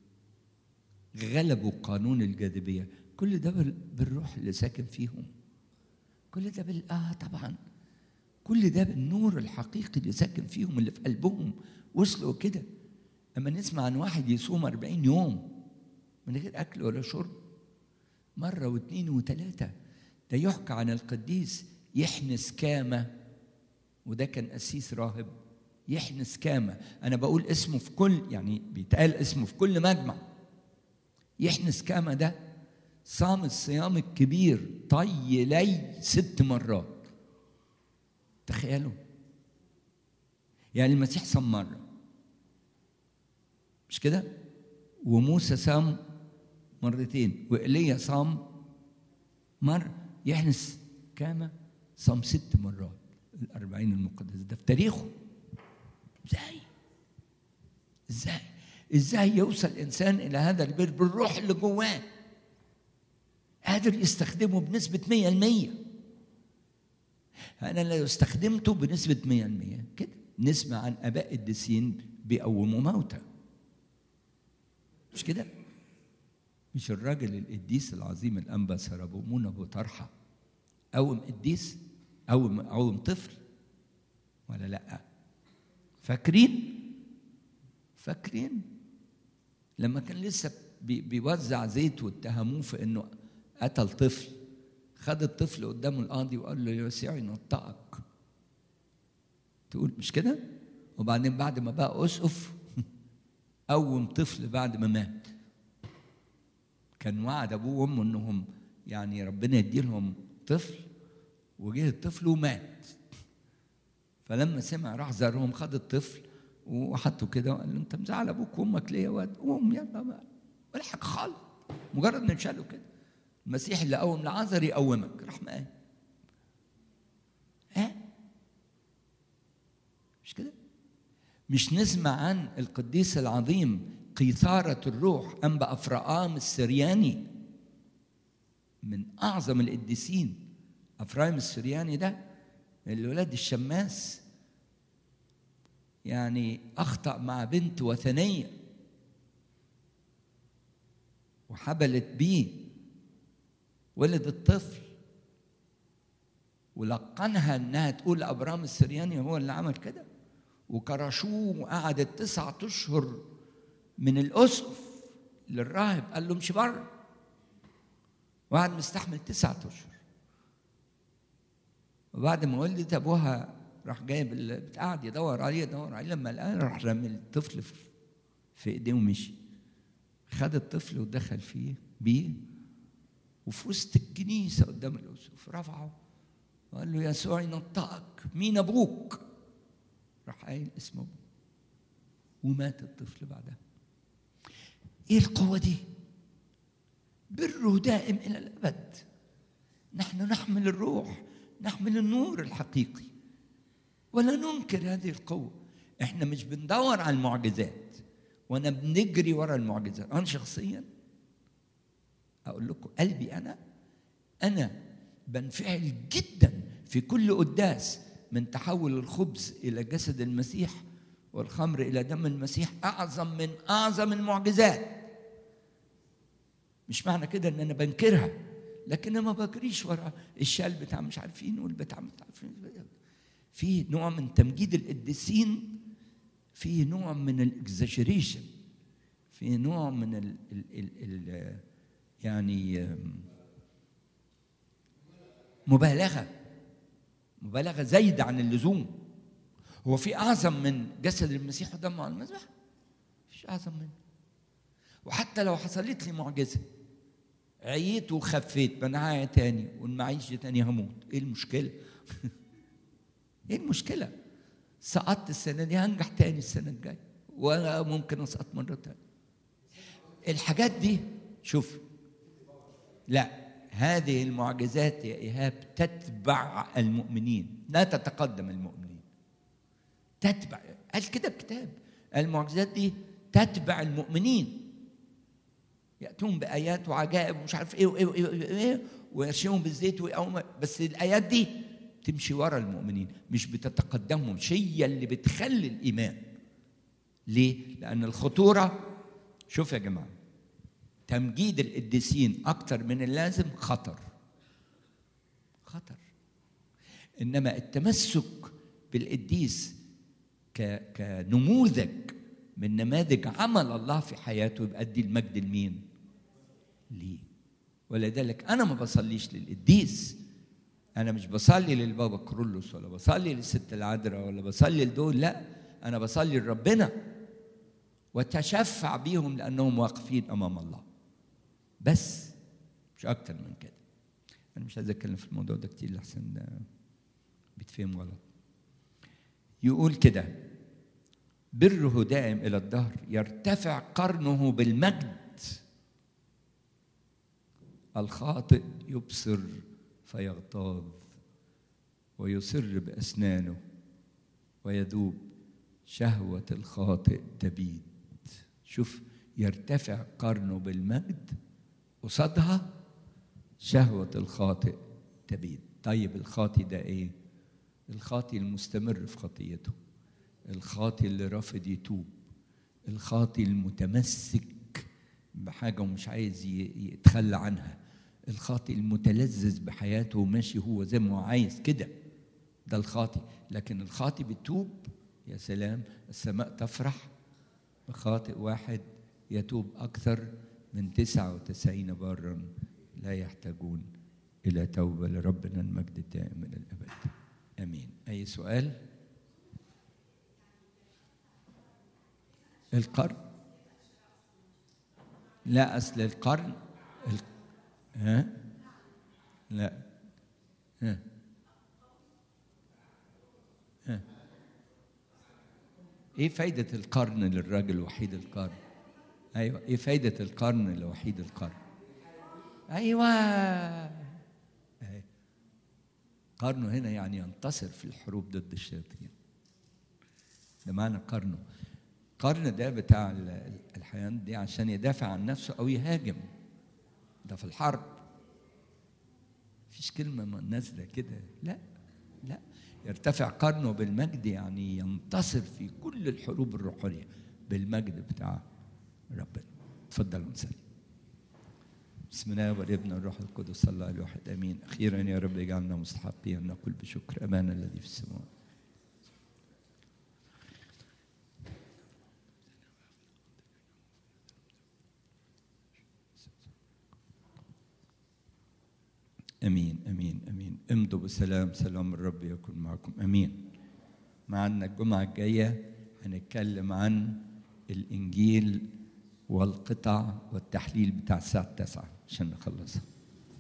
غلبوا قانون الجاذبية. كل ده بالروح اللي ساكن فيهم، كل ده بال آه طبعا كل ده بالنور الحقيقي اللي ساكن فيهم، اللي في قلبهم وصلوا كده. أما نسمع عن واحد يصوم أربعين يوم من غير أكل ولا شرب، مرة واثنين وثلاثة. ده يحكى عن القديس يحنس كامة، وده كان قسيس راهب. يحنس كامة، أنا بقول اسمه في كل، يعني بيتقال اسمه في كل مجمع. يحنس كامة ده صام الصيام الكبير طي لي ست مرات. تخيلوا، يعني المسيح صام مرة مش كده، وموسى صام مرتين، وإيليا صام مرة. يحنس كام؟ صام ست مرات الأربعين المقدس ده في تاريخه. ازاي؟ ازاي؟ ازاي يوصل الإنسان إلى هذا البر بالروح اللي جواه؟ قادر يستخدمه بنسبة مية المية. أنا لو استخدمته بنسبة مية المية كده نسمع عن آباء القديسين بيقوموا موتى، مش كده؟ مش الراجل القديس العظيم الأنبا سربومون أبو طرحة قوم قديس، قوم قوم طفل ولا لأ؟ فاكرين؟ فاكرين لما كان لسه بيوزع زيت واتهموه في إنه قتل طفل، خد الطفل قدامه القاضي وقال له يسوع ينطقك. تقول مش كده؟ وبعدين بعد ما بقى أسقف قوم طفل بعد ما مات. كان وعد أبوه وأمه إنهم يعني ربنا يديلهم طفل، وجه الطفل ومات. فلما سمع راح زارهم، خد الطفل وحطه كده وقال له أنت مزعل أبوك وأمك ليه يا واد؟ قوم يلا بقى، ولا حاجة خالص، مجرد ما نشاله كده. المسيح اللي قوم لعازر يقومك، راح مقام. ها؟ مش كده؟ مش نسمع عن القديس العظيم قيثارة الروح أنبا أفراام السرياني، من أعظم القديسين. أفرايم السرياني ده الولاد الشماس، يعني أخطأ مع بنت وثنية وحبلت بيه، ولد الطفل ولقنها انها تقول ابرام السرياني هو اللي عمل كده، وكرشوه وقعدت تسعة اشهر من الاسقف للراهب، قال له امشي بره، وقعد مستحمل تسعة اشهر. وبعد ما ولدت ابوها راح جايب قعد يدور عليه يدور عليه، لما لقاه راح رمى الطفل في ايديه ومشي. خد الطفل ودخل فيه بيه، وفي وسط الكنيسه قدام الاسقف رفعه وقال له يسوع ينطقك، مين ابوك؟ راح قايل اسم ابوه، ومات الطفل بعدها. ايه القوه دي؟ بره دائم الى الابد. نحن نحمل الروح، نحمل النور الحقيقي، ولا ننكر هذه القوه. احنا مش بندور على المعجزات وانا بنجري ورا المعجزات. انا شخصيا اقول لكم قلبي انا انا بنفعل جدا في كل قداس من تحول الخبز الى جسد المسيح والخمر الى دم المسيح، اعظم من اعظم المعجزات. مش معنى كده ان انا بنكرها، لكن انا ما بجريش ورا الشال بتاع مش عارفين والبتاع مش عارفين. في نوع من تمجيد القديسين، في نوع من الاكزاجريشن، في نوع من ال ال ال ال يعني مبالغه مبالغه زايده عن اللزوم. هو في اعظم من جسد المسيح ودمه على المذبح؟ مفيش اعظم منه. وحتى لو حصلت لي معجزه، عييت وخفيت، بنعايا تاني والمعيش تاني هموت، ايه المشكله؟ ايه المشكله؟ سقطت السنه دي هنجح تاني السنه الجايه، وممكن اسقط مره تانيه. الحاجات دي شوف، لا، هذه المعجزات يا إيهاب تتبع المؤمنين لا تتقدم المؤمنين. تتبع، قال كده الكتاب، المعجزات دي تتبع المؤمنين، يأتون بآيات وعجائب ومش عارف ايه وايه وايه, وإيه, وإيه ويرشمهم بالزيت ويقوم، بس الآيات دي تمشي ورا المؤمنين مش بتتقدمهم. مش هي اللي بتخلي الإيمان. ليه؟ لأن الخطورة، شوف يا جماعة، تمجيد القديسين أكتر من اللازم خطر خطر إنما التمسك بالقديس كنموذج من نماذج عمل الله في حياته يبقى دي المجد لمين؟ ليه؟ ولذلك أنا ما بصليش للقديس، أنا مش بصلي للبابا كرولوس ولا بصلي للست العذراء ولا بصلي لدول، لا، أنا بصلي لربنا وتشفع بيهم لأنهم واقفين أمام الله، بس مش أكتر من كده. أنا مش عايز أتكلم في الموضوع ده كتير لحسن ده بيتفهم غلط. يقول كده: بره دائم إلى الدهر، يرتفع قرنه بالمجد. الخاطئ يبصر فيغتاظ ويصر بأسنانه ويذوب، شهوة الخاطئ تبيد. شوف، يرتفع قرنه بالمجد، قصادها شهوة الخاطئ تبيد. طيب الخاطئ ده ايه؟ الخاطئ المستمر في خطيته، الخاطئ اللي رافض يتوب، الخاطئ المتمسك بحاجة ومش عايز يتخلى عنها، الخاطئ المتلذذ بحياته وماشي هو زي ما هو عايز كده، ده الخاطئ. لكن الخاطئ بتوب، يا سلام، السماء تفرح بخاطئ واحد يتوب أكثر من تسعة وتسعين بارا لا يحتاجون إلى توبة. لربنا المجد الدائم إلى الأبد، آمين. أي سؤال؟ القرن؟ لا، أصل القرن ال... ها؟ لا، ها ها ايه فايدة القرن للراجل وحيد القرن؟ ايوه، ايه فايدة القرن لوحيد القرن؟ ايوه، قرنه هنا يعني ينتصر في الحروب ضد الشياطين، ده معنى قرنه. قرن ده بتاع الحيوان دي عشان يدافع عن نفسه او يهاجم، ده في الحرب. مفيش كلمة نازلة كده، لا لا، يرتفع قرنه بالمجد يعني ينتصر في كل الحروب الروحية بالمجد بتاع ربنا. تفضلوا نصلي. بسم الله والابن والروح القدس الله الواحد امين. اخيرا يا رب اجعلنا مستحقين نقول بشكر ابانا الذي في السماء. امين امين امين. امضوا بسلام، سلام الرب يكن معكم. امين. معنا الجمعه الجايه هنتكلم عن الانجيل والقطع والتحليل بتاع الساعه التاسعة عشان نخلصها.